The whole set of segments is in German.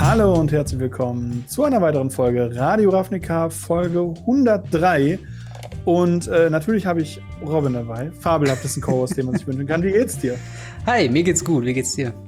Hallo und herzlich willkommen zu einer weiteren Folge Radio Ravnica, Folge 103. Und natürlich habe ich Robin dabei, fabelhaftesten Co-Host, den man sich wünschen kann. Wie geht's dir? Hi, mir geht's gut. Wie geht's dir?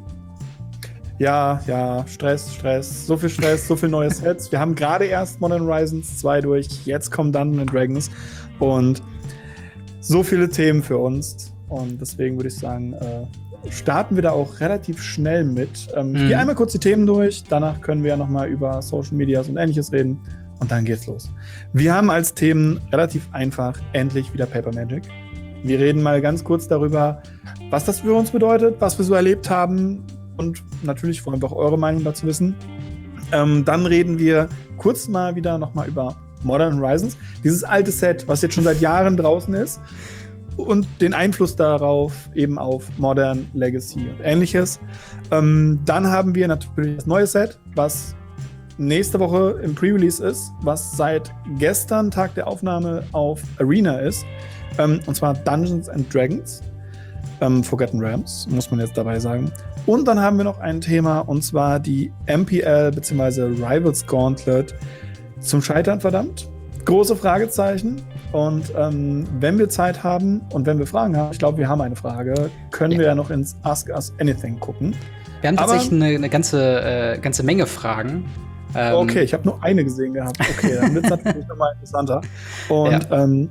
Ja, Stress, so viel neue Sets. Wir haben gerade erst Modern Horizons 2 durch, jetzt kommen Dungeons & Dragons und so viele Themen für uns. Und deswegen würde ich sagen, starten wir da auch relativ schnell mit. Ich gehe einmal kurz die Themen durch, danach können wir ja nochmal über Social Medias und Ähnliches reden und dann geht's los. Wir haben als Themen relativ einfach endlich wieder Paper Magic. Wir reden mal ganz kurz darüber, was das für uns bedeutet, was wir so erlebt haben und natürlich wollen wir auch eure Meinung dazu wissen. Dann reden wir kurz mal wieder nochmal über Modern Horizons, dieses alte Set, was jetzt schon seit Jahren draußen ist. Und den Einfluss darauf eben auf Modern, Legacy und Ähnliches. Dann haben wir natürlich das neue Set, was nächste Woche im Pre-Release ist, was seit gestern, Tag der Aufnahme, auf Arena ist. Und zwar Dungeons & Dragons. Forgotten Realms, muss man jetzt dabei sagen. Und dann haben wir noch ein Thema, und zwar die MPL bzw. Rivals Gauntlet zum Scheitern verdammt. Große Fragezeichen. Und wenn wir Zeit haben und wenn wir Fragen haben, ich glaube, wir haben eine Frage, können wir ja noch ins Ask Us Anything gucken. Wir haben tatsächlich eine ganze Menge Fragen. Okay, ich habe nur eine gesehen gehabt. Okay, dann wird es natürlich nochmal interessanter. Und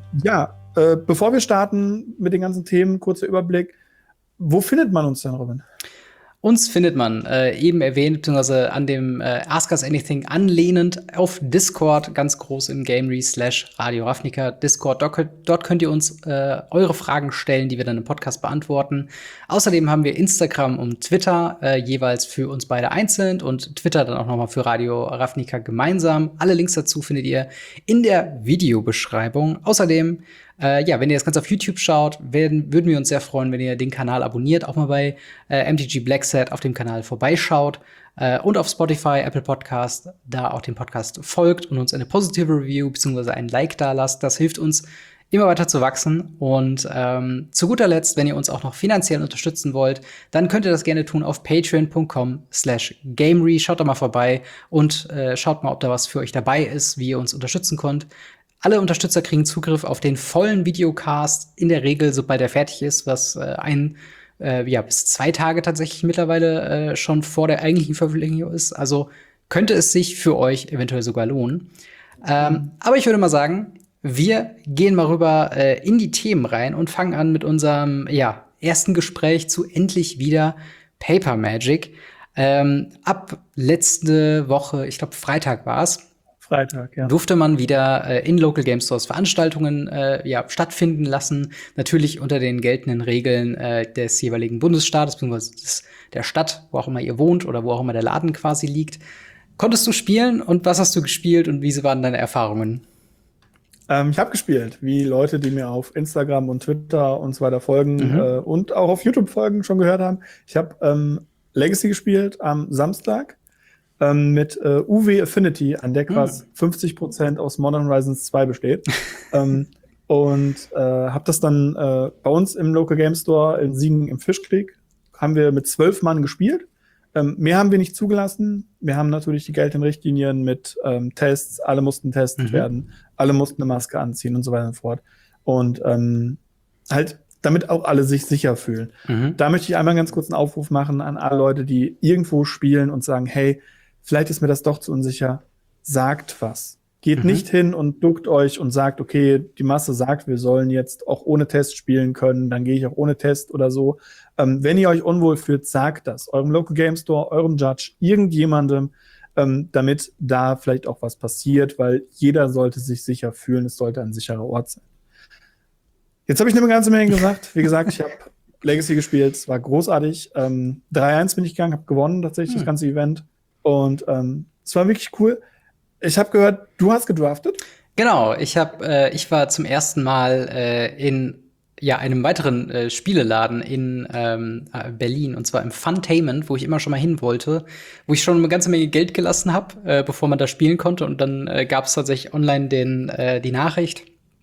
bevor wir starten mit den ganzen Themen, kurzer Überblick. Wo findet man uns denn, Robin? Uns findet man eben erwähnt, beziehungsweise an dem Ask Us Anything anlehnend auf Discord, ganz groß im Gamery/Radio Ravnica Discord. Dort könnt ihr uns eure Fragen stellen, die wir dann im Podcast beantworten. Außerdem haben wir Instagram und Twitter jeweils für uns beide einzeln und Twitter dann auch nochmal für Radio Ravnica gemeinsam. Alle Links dazu findet ihr in der Videobeschreibung. Außerdem wenn ihr das Ganze auf YouTube schaut, würden wir uns sehr freuen, wenn ihr den Kanal abonniert, auch mal bei MTG Blackset auf dem Kanal vorbeischaut und auf Spotify, Apple Podcast, da auch dem Podcast folgt und uns eine positive Review bzw. ein Like da lasst. Das hilft uns, immer weiter zu wachsen. Und zu guter Letzt, wenn ihr uns auch noch finanziell unterstützen wollt, dann könnt ihr das gerne tun auf patreon.com/gamery. Schaut da mal vorbei und schaut mal, ob da was für euch dabei ist, wie ihr uns unterstützen könnt. Alle Unterstützer kriegen Zugriff auf den vollen Videocast, in der Regel, sobald er fertig ist, was bis 2 Tage tatsächlich mittlerweile schon vor der eigentlichen Veröffentlichung ist. Also könnte es sich für euch eventuell sogar lohnen. Aber ich würde mal sagen, wir gehen mal rüber in die Themen rein und fangen an mit unserem ersten Gespräch zu endlich wieder Paper Magic. Ab letzte Woche, ich glaube Freitag war es, durfte man wieder in Local Game Stores Veranstaltungen stattfinden lassen. Natürlich unter den geltenden Regeln des jeweiligen Bundesstaates, beziehungsweise der Stadt, wo auch immer ihr wohnt oder wo auch immer der Laden quasi liegt. Konntest du spielen und was hast du gespielt und wie waren deine Erfahrungen? Ich habe gespielt, wie Leute, die mir auf Instagram und Twitter und so weiter folgen und auch auf YouTube folgen, schon gehört haben. Ich habe Legacy gespielt am Samstag. Mit UW Affinity, ein Deck, was 50% aus Modern Horizons 2 besteht. Und habe das dann bei uns im Local Game Store in Siegen im Fischkrieg, haben wir mit 12 Mann gespielt. Mehr haben wir nicht zugelassen. Wir haben natürlich die geltenden Richtlinien mit Tests, alle mussten testet werden, alle mussten eine Maske anziehen und so weiter und so fort. Und halt, damit auch alle sich sicher fühlen. Da möchte ich einmal ganz kurz einen Aufruf machen an alle Leute, die irgendwo spielen und sagen, hey, vielleicht ist mir das doch zu unsicher. Sagt was. Geht nicht hin und duckt euch und sagt, okay, die Masse sagt, wir sollen jetzt auch ohne Test spielen können, dann gehe ich auch ohne Test oder so. Wenn ihr euch unwohl fühlt, sagt das. Eurem Local Game Store, eurem Judge, irgendjemandem, damit da vielleicht auch was passiert, weil jeder sollte sich sicher fühlen, es sollte ein sicherer Ort sein. Jetzt habe ich eine ganze Menge gesagt. Wie gesagt, ich habe Legacy gespielt, es war großartig. 3-1 bin ich gegangen, habe gewonnen tatsächlich das ganze Event. Und es war wirklich cool. Ich habe gehört, du hast gedraftet. Genau, ich war zum ersten Mal in einem weiteren Spieleladen in Berlin, und zwar im Funtainment, wo ich immer schon mal hin wollte, wo ich schon eine ganze Menge Geld gelassen habe, bevor man da spielen konnte. Und dann gab es tatsächlich online die Nachricht,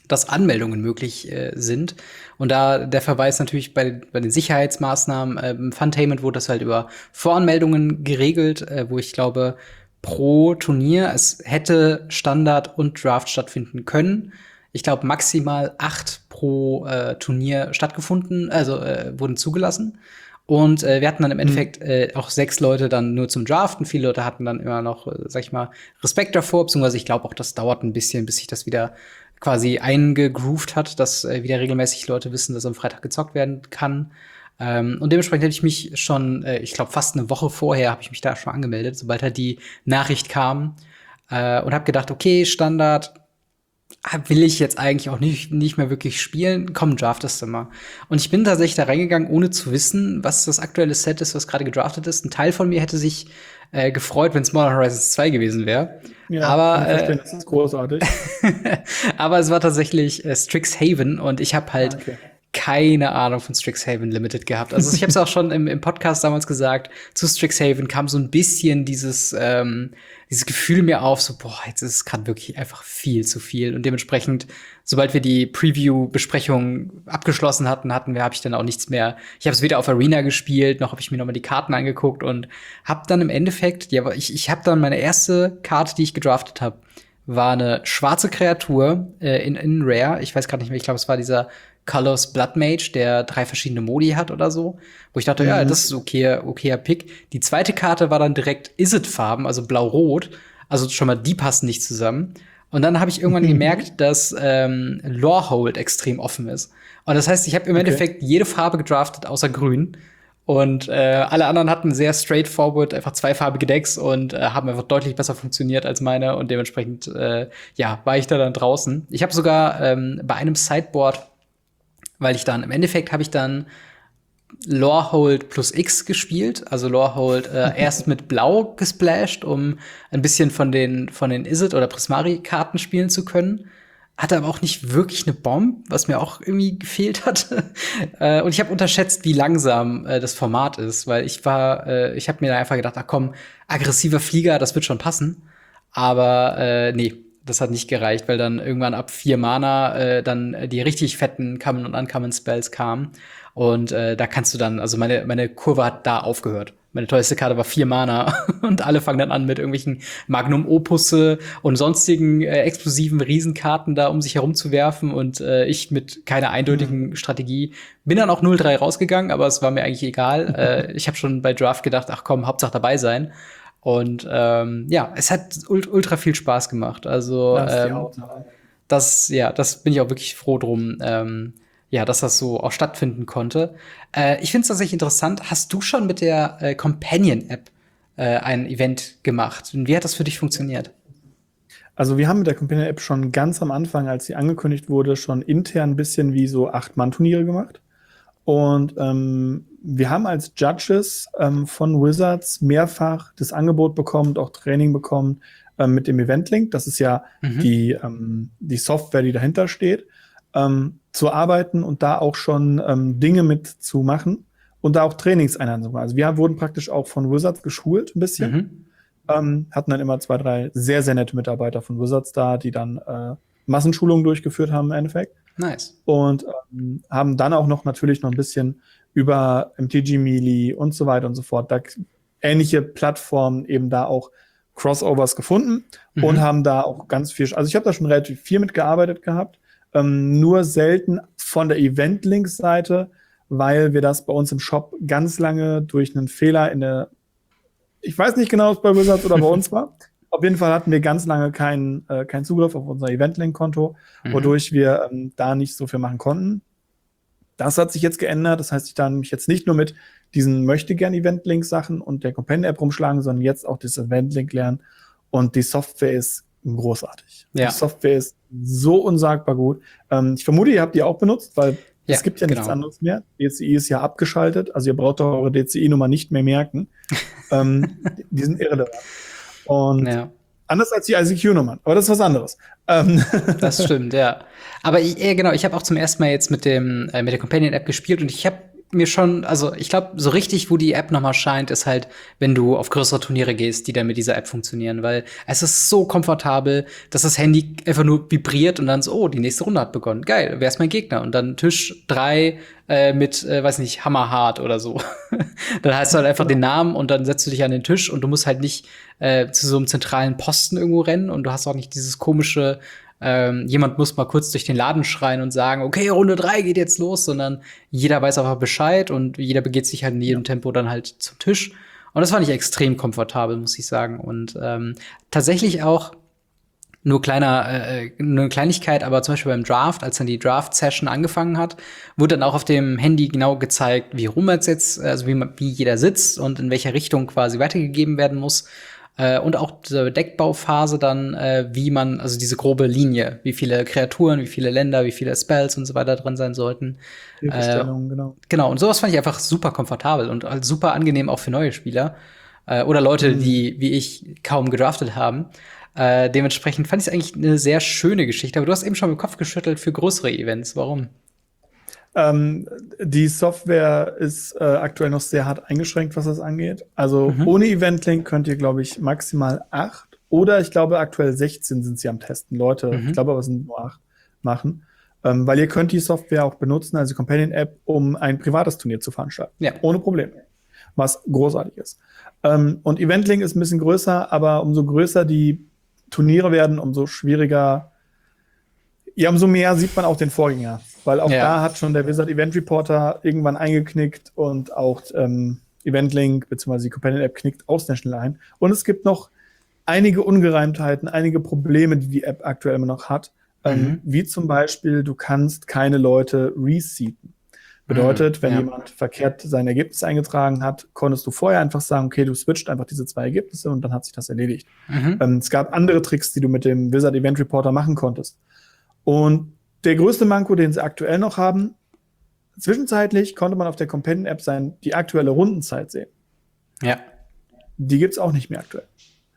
dass Anmeldungen möglich sind. Und da der Verweis natürlich bei den Sicherheitsmaßnahmen, Funtainment wurde das halt über Voranmeldungen geregelt, wo ich glaube, pro Turnier, es hätte Standard und Draft stattfinden können. Ich glaube, maximal 8 pro Turnier stattgefunden, also wurden zugelassen. Und wir hatten dann im Endeffekt auch 6 Leute dann nur zum Draften. Viele Leute hatten dann immer noch, sag ich mal, Respekt davor, beziehungsweise ich glaube auch, das dauert ein bisschen, bis sich das wieder quasi eingegroovt hat, dass wieder regelmäßig Leute wissen, dass am Freitag gezockt werden kann. Und dementsprechend habe ich mich schon, ich glaube, fast eine Woche vorher habe ich mich da schon angemeldet, sobald halt die Nachricht kam. Und habe gedacht, okay, Standard will ich jetzt eigentlich auch nicht mehr wirklich spielen. Komm, draftest du mal. Und ich bin tatsächlich da reingegangen, ohne zu wissen, was das aktuelle Set ist, was gerade gedraftet ist. Ein Teil von mir hätte sich gefreut, wenn es Modern Horizons 2 gewesen wäre. Ja, aber das ist großartig. aber es war tatsächlich Strixhaven und ich habe halt keine Ahnung von Strixhaven Limited gehabt. Also ich habe es auch schon im Podcast damals gesagt, zu Strixhaven kam so ein bisschen dieses Gefühl mir auf, so, boah, jetzt ist es gerade wirklich einfach viel zu viel. Und dementsprechend, sobald wir die Preview-Besprechung abgeschlossen habe ich dann auch nichts mehr. Ich habe es weder auf Arena gespielt, noch habe ich mir noch mal die Karten angeguckt und habe dann im Endeffekt, ja, ich habe dann meine erste Karte, die ich gedraftet habe, war eine schwarze Kreatur in Rare. Ich weiß gerade nicht mehr, ich glaube, es war dieser Colors Blood Mage, der 3 verschiedene Modi hat oder so. Wo ich dachte, ja, das ist okayer Pick. Die zweite Karte war dann direkt Izzet-Farben, also blau-rot. Also schon mal, die passen nicht zusammen. Und dann habe ich irgendwann gemerkt, dass Lorehold extrem offen ist. Und das heißt, ich habe im Endeffekt jede Farbe gedraftet, außer grün. Und alle anderen hatten sehr straightforward einfach zweifarbige Decks und haben einfach deutlich besser funktioniert als meine. Und dementsprechend, war ich da dann draußen. Ich habe sogar bei einem Sideboard, weil ich dann, im Endeffekt habe ich dann Lorehold plus X gespielt. Also Lorehold erst mit Blau gesplashed, um ein bisschen von den Izzet oder Prismari-Karten spielen zu können. Hatte aber auch nicht wirklich eine Bomb, was mir auch irgendwie gefehlt hat. Und ich habe unterschätzt, wie langsam das Format ist, weil ich habe mir da einfach gedacht, ach komm, aggressiver Flieger, das wird schon passen. Aber nee, das hat nicht gereicht, weil dann irgendwann ab 4 Mana dann die richtig fetten Common- und Uncommon-Spells kamen. Und da kannst du dann, also meine Kurve hat da aufgehört. Meine teuerste Karte war 4 Mana und alle fangen dann an mit irgendwelchen Magnum Opusse und sonstigen explosiven Riesenkarten da um sich herum zu werfen und ich mit keiner eindeutigen Strategie bin dann auch 0-3 rausgegangen, aber es war mir eigentlich egal. Ich habe schon bei Draft gedacht, ach komm, Hauptsache dabei sein. Und es hat ultra viel Spaß gemacht. Also das bin ich auch wirklich froh drum, dass das so auch stattfinden konnte. Ich finde es tatsächlich interessant. Hast du schon mit der Companion-App ein Event gemacht? Und wie hat das für dich funktioniert? Also wir haben mit der Companion-App schon ganz am Anfang, als sie angekündigt wurde, schon intern ein bisschen wie so 8-Mann-Turniere gemacht. Und wir haben als Judges von Wizards mehrfach das Angebot bekommen und auch Training bekommen mit dem Event-Link. Das ist ja die Software, die dahinter steht, zu arbeiten und da auch schon Dinge mitzumachen und da auch Trainingseinheiten zu machen. Also wir wurden praktisch auch von Wizards geschult ein bisschen. Hatten dann immer 2, 3 sehr, sehr nette Mitarbeiter von Wizards da, die dann Massenschulungen durchgeführt haben im Endeffekt. Nice. Und haben dann auch natürlich noch ein bisschen über MTG Melee und so weiter und so fort, da ähnliche Plattformen eben da auch Crossovers gefunden und haben da auch ganz viel, also ich habe da schon relativ viel mitgearbeitet gehabt, nur selten von der Event-Links-Seite, weil wir das bei uns im Shop ganz lange durch einen Fehler ich weiß nicht genau, ob es bei Wizards oder bei uns war. Auf jeden Fall hatten wir ganz lange keinen Zugriff auf unser Event-Link-Konto, wodurch wir da nicht so viel machen konnten. Das hat sich jetzt geändert. Das heißt, ich darf mich jetzt nicht nur mit diesen Möchtegern-Event-Link-Sachen und der Companion-App rumschlagen, sondern jetzt auch das Event-Link lernen. Und die Software ist großartig. Ja. Die Software ist so unsagbar gut. Ich vermute, ihr habt die auch benutzt, weil es gibt ja nichts anderes mehr. DCI ist ja abgeschaltet. Also ihr braucht doch eure DCI-Nummer nicht mehr merken. Die sind irrelevant. Und anders als die ICQ-Nummern. Aber das ist was anderes. Das stimmt, ja. Aber ich habe auch zum ersten Mal jetzt mit der Companion-App gespielt und ich habe mir schon, also ich glaube, so richtig, wo die App noch mal scheint, ist halt, wenn du auf größere Turniere gehst, die dann mit dieser App funktionieren, weil es ist so komfortabel, dass das Handy einfach nur vibriert und dann so, oh, die nächste Runde hat begonnen. Geil, wer ist mein Gegner? Und dann Tisch 3 mit, weiß nicht, Hammerhart oder so. Dann heißt du halt einfach den Namen und dann setzt du dich an den Tisch und du musst halt nicht zu so einem zentralen Posten irgendwo rennen und du hast auch nicht dieses komische jemand muss mal kurz durch den Laden schreien und sagen, okay, Runde 3 geht jetzt los, sondern jeder weiß einfach Bescheid und jeder begeht sich halt in jedem Tempo dann halt zum Tisch. Und das fand ich extrem komfortabel, muss ich sagen. Und tatsächlich auch nur nur eine Kleinigkeit, aber zum Beispiel beim Draft, als dann die Draft-Session angefangen hat, wurde dann auch auf dem Handy genau gezeigt, wie rum jetzt, also wie jeder sitzt und in welcher Richtung quasi weitergegeben werden muss. Und auch diese Deckbauphase dann, wie man, also diese grobe Linie, wie viele Kreaturen, wie viele Länder, wie viele Spells und so weiter drin sein sollten. Hilfestellung, genau. Genau, und sowas fand ich einfach super komfortabel und halt super angenehm auch für neue Spieler. Oder Leute, die, wie ich, kaum gedraftet haben. Dementsprechend fand ich es eigentlich eine sehr schöne Geschichte. Aber du hast eben schon mit dem Kopf geschüttelt für größere Events. Warum? Die Software ist aktuell noch sehr hart eingeschränkt, was das angeht. Also ohne Event-Link könnt ihr, glaube ich, maximal 8 oder ich glaube aktuell 16 sind sie am Testen. Leute, ich glaube aber es sind nur 8 machen. Weil ihr könnt die Software auch benutzen, also die Companion-App, um ein privates Turnier zu veranstalten. Ja. Ohne Probleme. Was großartig ist. Und Event-Link ist ein bisschen größer, aber umso größer die Turniere werden, umso schwieriger. Ja, umso mehr sieht man auch den Vorgänger. Weil auch da hat schon der Wizard Event Reporter irgendwann eingeknickt und auch Event-Link bzw. die Companion-App knickt auch sehr schnell ein. Und es gibt noch einige Ungereimtheiten, einige Probleme, die die App aktuell immer noch hat. Wie zum Beispiel, du kannst keine Leute reseaten. Bedeutet, wenn jemand verkehrt sein Ergebnis eingetragen hat, konntest du vorher einfach sagen, okay, du switcht einfach diese 2 Ergebnisse und dann hat sich das erledigt. Es gab andere Tricks, die du mit dem Wizard Event Reporter machen konntest. Und der größte Manko, den sie aktuell noch haben, zwischenzeitlich konnte man auf der Companion-App die aktuelle Rundenzeit sehen. Ja. Die gibt's auch nicht mehr aktuell.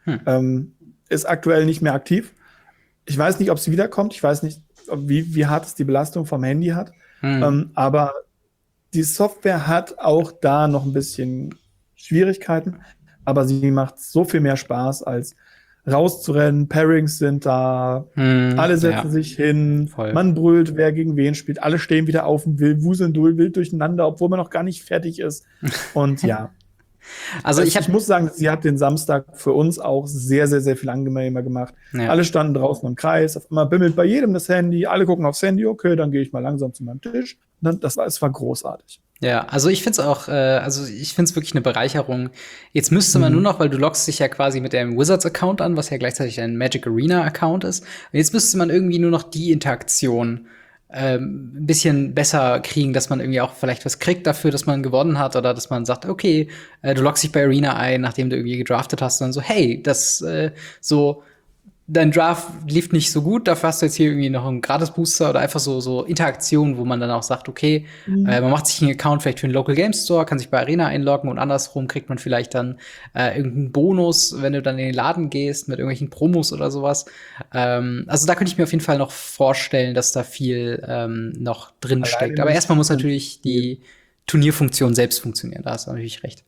Ist aktuell nicht mehr aktiv. Ich weiß nicht, ob sie wiederkommt. Ich weiß nicht, wie hart es die Belastung vom Handy hat. Aber die Software hat auch da noch ein bisschen Schwierigkeiten. Aber sie macht so viel mehr Spaß als rauszurennen, Pairings sind da, alle setzen sich hin, man brüllt, wer gegen wen spielt, alle stehen wieder auf und wuseln wild durcheinander, obwohl man noch gar nicht fertig ist. Und ja. Also ich muss sagen, sie hat den Samstag für uns auch sehr, sehr, sehr viel angenehmer gemacht. Ja. Alle standen draußen im Kreis, auf einmal bimmelt bei jedem das Handy, alle gucken aufs Handy, okay, dann gehe ich mal langsam zu meinem Tisch. Und dann, es war großartig. Ja, also ich find's auch, ich find's wirklich eine Bereicherung. Jetzt müsste man nur noch, weil du loggst dich ja quasi mit deinem Wizards-Account an, was ja gleichzeitig ein Magic Arena-Account ist. Und jetzt müsste man irgendwie nur noch die Interaktion ein bisschen besser kriegen, dass man irgendwie auch vielleicht was kriegt dafür, dass man gewonnen hat oder dass man sagt, okay, du loggst dich bei Arena ein, nachdem du irgendwie gedraftet hast und dann so, hey, das so dein Draft lief nicht so gut, dafür hast du jetzt hier irgendwie noch einen Gratis-Booster oder einfach so Interaktionen, wo man dann auch sagt, okay, man macht sich einen Account vielleicht für den Local Game Store, kann sich bei Arena einloggen und andersrum kriegt man vielleicht dann irgendeinen Bonus, wenn du dann in den Laden gehst mit irgendwelchen Promos oder sowas. Also da könnte ich mir auf jeden Fall noch vorstellen, dass da viel noch drin steckt. Aber erstmal muss natürlich die Turnierfunktion selbst funktionieren, da hast du natürlich recht.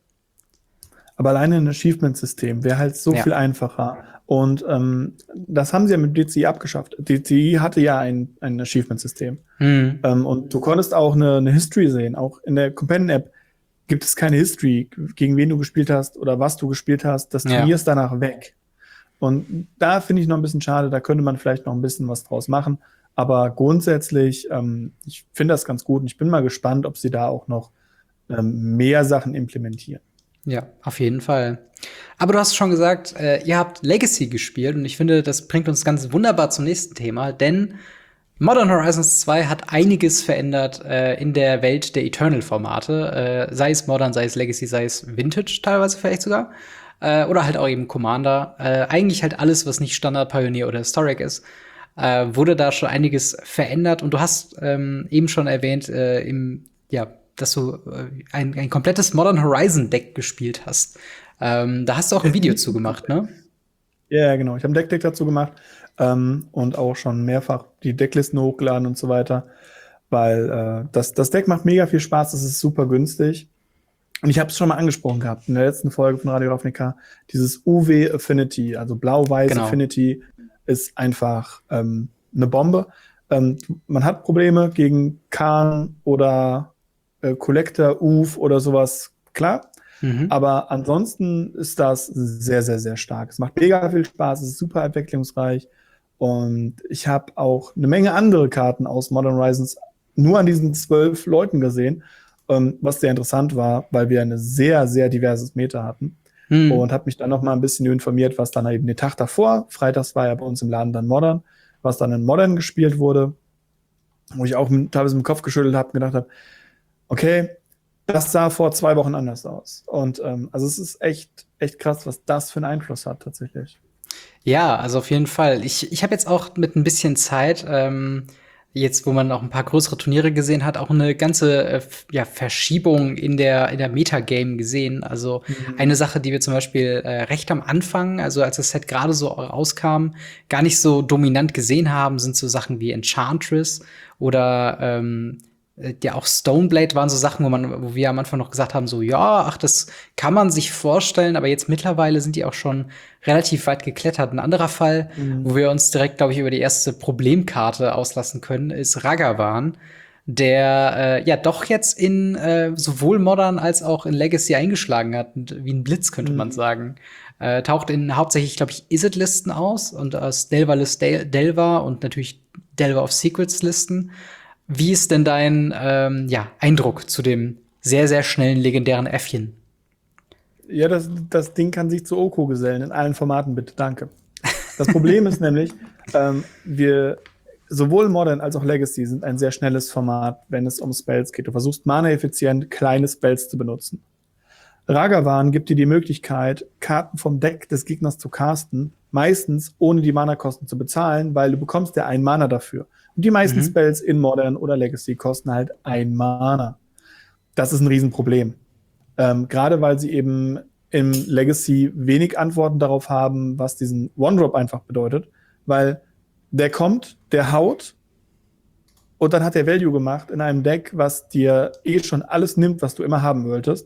Aber alleine ein Achievement-System wäre halt so viel einfacher. Und das haben sie ja mit DCI abgeschafft. DCI hatte ja ein Achievement-System. Und du konntest auch eine History sehen. Auch in der Companion-App gibt es keine History, gegen wen du gespielt hast oder was du gespielt hast. Das Turnier ist danach weg. Und da finde ich noch ein bisschen schade. Da könnte man vielleicht noch ein bisschen was draus machen. Aber grundsätzlich, ich finde das ganz gut. Und ich bin mal gespannt, ob sie da auch noch mehr Sachen implementieren. Ja, auf jeden Fall. Aber du hast schon gesagt, ihr habt Legacy gespielt und ich finde, das bringt uns ganz wunderbar zum nächsten Thema, denn Modern Horizons 2 hat einiges verändert in der Welt der Eternal-Formate, sei es Modern, sei es Legacy, sei es Vintage teilweise vielleicht sogar, oder halt auch eben Commander. Eigentlich halt alles, was nicht Standard, Pioneer oder Historic ist, wurde da schon einiges verändert und du hast eben schon erwähnt, dass du ein komplettes Modern Horizon Deck gespielt hast. Da hast du auch ein Video zu gemacht, ne? Ja, genau. Ich habe ein Deck dazu gemacht und auch schon mehrfach die Decklisten hochgeladen und so weiter. weil das Deck macht mega viel Spaß, es ist super günstig. Und ich habe es schon mal angesprochen gehabt in der letzten Folge von Radio Ravnica, dieses UW Affinity, also blau-weiß Genau. Affinity, ist einfach eine Bombe. Man hat Probleme gegen Khan oder Collector, UV oder sowas, klar. Aber ansonsten ist das sehr, sehr, sehr stark. Es macht mega viel Spaß, es ist super abwechslungsreich. Und ich habe auch eine Menge andere Karten aus Modern Horizons nur an diesen 12 Leuten gesehen, was sehr interessant war, weil wir ein sehr, sehr diverses Meta hatten. Und habe mich dann noch mal ein bisschen informiert, was dann eben den Tag davor, freitags war ja bei uns im Laden dann Modern, was dann in Modern gespielt wurde, wo ich auch teilweise mit dem Kopf geschüttelt habe und gedacht habe, okay, das sah vor 2 Wochen anders aus. Und also es ist echt krass, was das für einen Einfluss hat tatsächlich. Ja, also auf jeden Fall. Ich habe jetzt auch mit ein bisschen Zeit, jetzt, wo man auch ein paar größere Turniere gesehen hat, auch eine ganze Verschiebung in der Metagame gesehen. Also eine Sache, die wir zum Beispiel recht am Anfang, also als das Set gerade so rauskam, gar nicht so dominant gesehen haben, sind so Sachen wie Enchantress oder ja, auch Stoneblade waren so Sachen, wo wir am Anfang noch gesagt haben, so, ja, ach, das kann man sich vorstellen, aber jetzt mittlerweile sind die auch schon relativ weit geklettert. Ein anderer Fall, wo wir uns direkt, glaube ich, über die erste Problemkarte auslassen können, ist Ragavan, der ja doch jetzt in sowohl Modern als auch in Legacy eingeschlagen hat, wie ein Blitz, könnte man sagen. Taucht in hauptsächlich, glaube ich, Izzet-Listen aus und aus Delver-List Delver und natürlich Delver of Secrets-Listen. Wie ist denn dein Eindruck zu dem sehr, sehr schnellen, legendären Äffchen? Ja, das Ding kann sich zu Oko gesellen, in allen Formaten, bitte, danke. Das Problem ist nämlich, wir sowohl Modern als auch Legacy sind ein sehr schnelles Format, wenn es um Spells geht. Du versuchst mana-effizient kleine Spells zu benutzen. Ragavan gibt dir die Möglichkeit, Karten vom Deck des Gegners zu casten, meistens ohne die Mana-Kosten zu bezahlen, weil du bekommst ja 1 Mana dafür. Und die meisten Spells in Modern oder Legacy kosten halt 1 Mana. Das ist ein Riesenproblem. Gerade weil sie eben im Legacy wenig Antworten darauf haben, was diesen One-Drop einfach bedeutet. Weil der kommt, der haut und dann hat der Value gemacht in einem Deck, was dir schon alles nimmt, was du immer haben wolltest.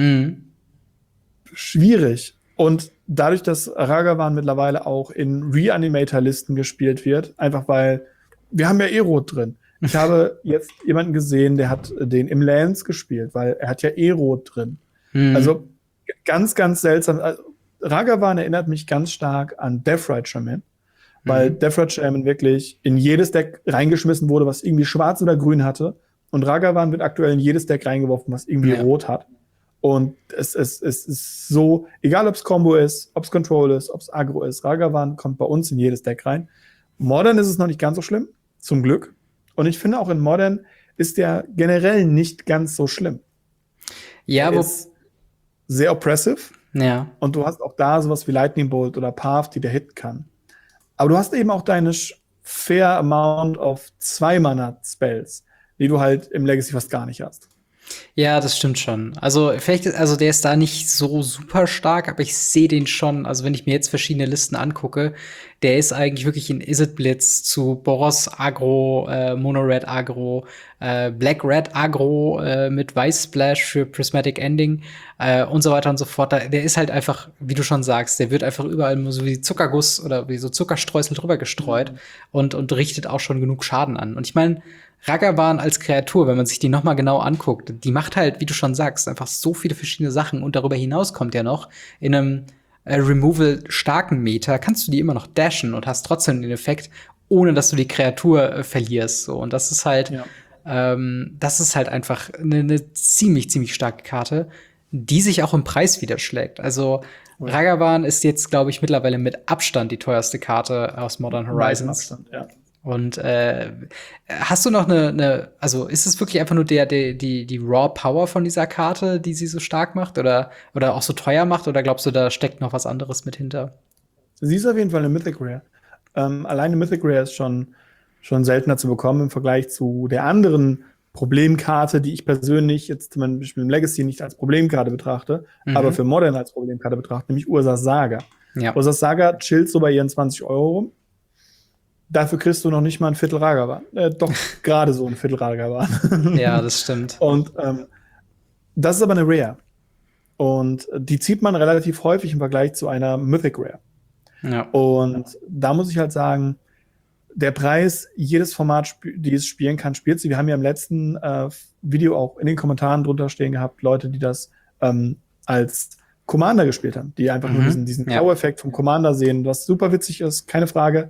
Schwierig. Und dadurch, dass Ragavan mittlerweile auch in Reanimator-Listen gespielt wird, einfach weil wir haben ja E-Rot drin. Ich habe jetzt jemanden gesehen, der hat den im Lance gespielt, weil er hat ja E-Rot drin. Also ganz, ganz seltsam. Also, Ragavan erinnert mich ganz stark an Deathrite Shaman, weil Deathrite Shaman wirklich in jedes Deck reingeschmissen wurde, was irgendwie schwarz oder grün hatte. Und Ragavan wird aktuell in jedes Deck reingeworfen, was irgendwie rot hat. Und es ist so, egal ob es Combo ist, ob es Control ist, ob es Aggro ist, Ragavan kommt bei uns in jedes Deck rein. Modern ist es noch nicht ganz so schlimm, zum Glück. Und ich finde auch in Modern ist der generell nicht ganz so schlimm. Ja, er ist sehr oppressive. Ja. Und du hast auch da sowas wie Lightning Bolt oder Path, die der hitten kann. Aber du hast eben auch deine fair amount of 2-Mana-Spells, die du halt im Legacy fast gar nicht hast. Ja, das stimmt schon. Also also der ist da nicht so super stark, aber ich sehe den schon. Also wenn ich mir jetzt verschiedene Listen angucke, der ist eigentlich wirklich in Izzet Blitz zu Boros Agro, Mono Red Agro, Black Red Agro mit Weiß Splash für Prismatic Ending und so weiter und so fort. Der ist halt einfach, wie du schon sagst, der wird einfach überall so wie Zuckerguss oder wie so Zuckerstreusel drüber gestreut und richtet auch schon genug Schaden an. Und ich meine, Ragavan als Kreatur, wenn man sich die noch mal genau anguckt, die macht halt, wie du schon sagst, einfach so viele verschiedene Sachen. Und darüber hinaus kommt ja noch, in einem Removal-starken Meter kannst du die immer noch dashen und hast trotzdem den Effekt, ohne dass du die Kreatur verlierst. So. Und das ist halt, das ist halt einfach eine ziemlich, ziemlich starke Karte, die sich auch im Preis widerschlägt. Also Ragavan ist jetzt, glaube ich, mittlerweile mit Abstand die teuerste Karte aus Modern Horizons. Abstand, ja. Und hast du noch also ist es wirklich einfach nur die Raw Power von dieser Karte, die sie so stark macht oder auch so teuer macht, oder glaubst du, da steckt noch was anderes mit hinter? Sie ist auf jeden Fall eine Mythic Rare. Alleine Mythic Rare ist schon seltener zu bekommen im Vergleich zu der anderen Problemkarte, die ich persönlich jetzt zum Beispiel im Legacy nicht als Problemkarte betrachte, aber für Modern als Problemkarte betrachte, nämlich Ursas Saga. Ja. Ursas Saga chillt so bei ihren 20 Euro rum. dafür kriegst du noch nicht mal ein Viertel Ragavan. Doch, gerade so ein Viertel Ragavan. Ja, das stimmt. Und das ist aber eine Rare. Und die zieht man relativ häufig im Vergleich zu einer Mythic Rare. Ja. Und da muss ich halt sagen, der Preis, jedes Format, die es spielen kann, spielt sie. Wir haben ja im letzten Video auch in den Kommentaren drunter stehen gehabt, Leute, die das als Commander gespielt haben, die einfach nur diesen Wow-Effekt vom Commander sehen, was super witzig ist, keine Frage.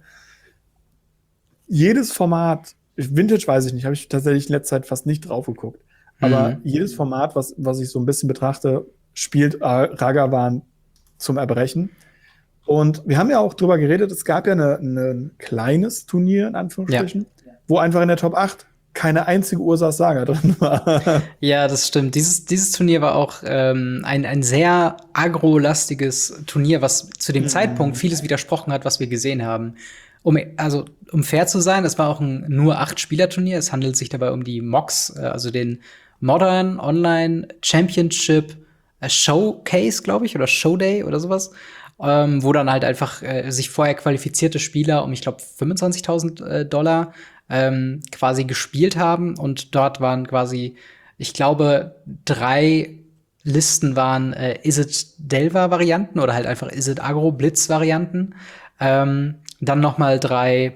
Jedes Format, Vintage weiß ich nicht, habe ich tatsächlich in letzter Zeit fast nicht drauf geguckt. Aber jedes Format, was ich so ein bisschen betrachte, spielt Ragavan zum Erbrechen. Und wir haben ja auch drüber geredet, es gab ja ein kleines Turnier, in Anführungsstrichen, wo einfach in der Top 8 keine einzige Ursas Saga drin war. Ja, das stimmt. Dieses Turnier war auch ein sehr agro-lastiges Turnier, was zu dem Zeitpunkt vieles widersprochen hat, was wir gesehen haben. Um fair zu sein, es war auch ein nur 8-Spieler-Turnier. Es handelt sich dabei um die MOCs, also den Modern Online Championship Showcase, glaube ich, oder Showday oder sowas. Wo dann halt einfach sich vorher qualifizierte Spieler um, ich glaube, $25.000 quasi gespielt haben. Und dort waren quasi, ich glaube, 3 Listen waren Izzet Delver-Varianten oder halt einfach Izzet Agro-Blitz-Varianten. Dann noch mal 3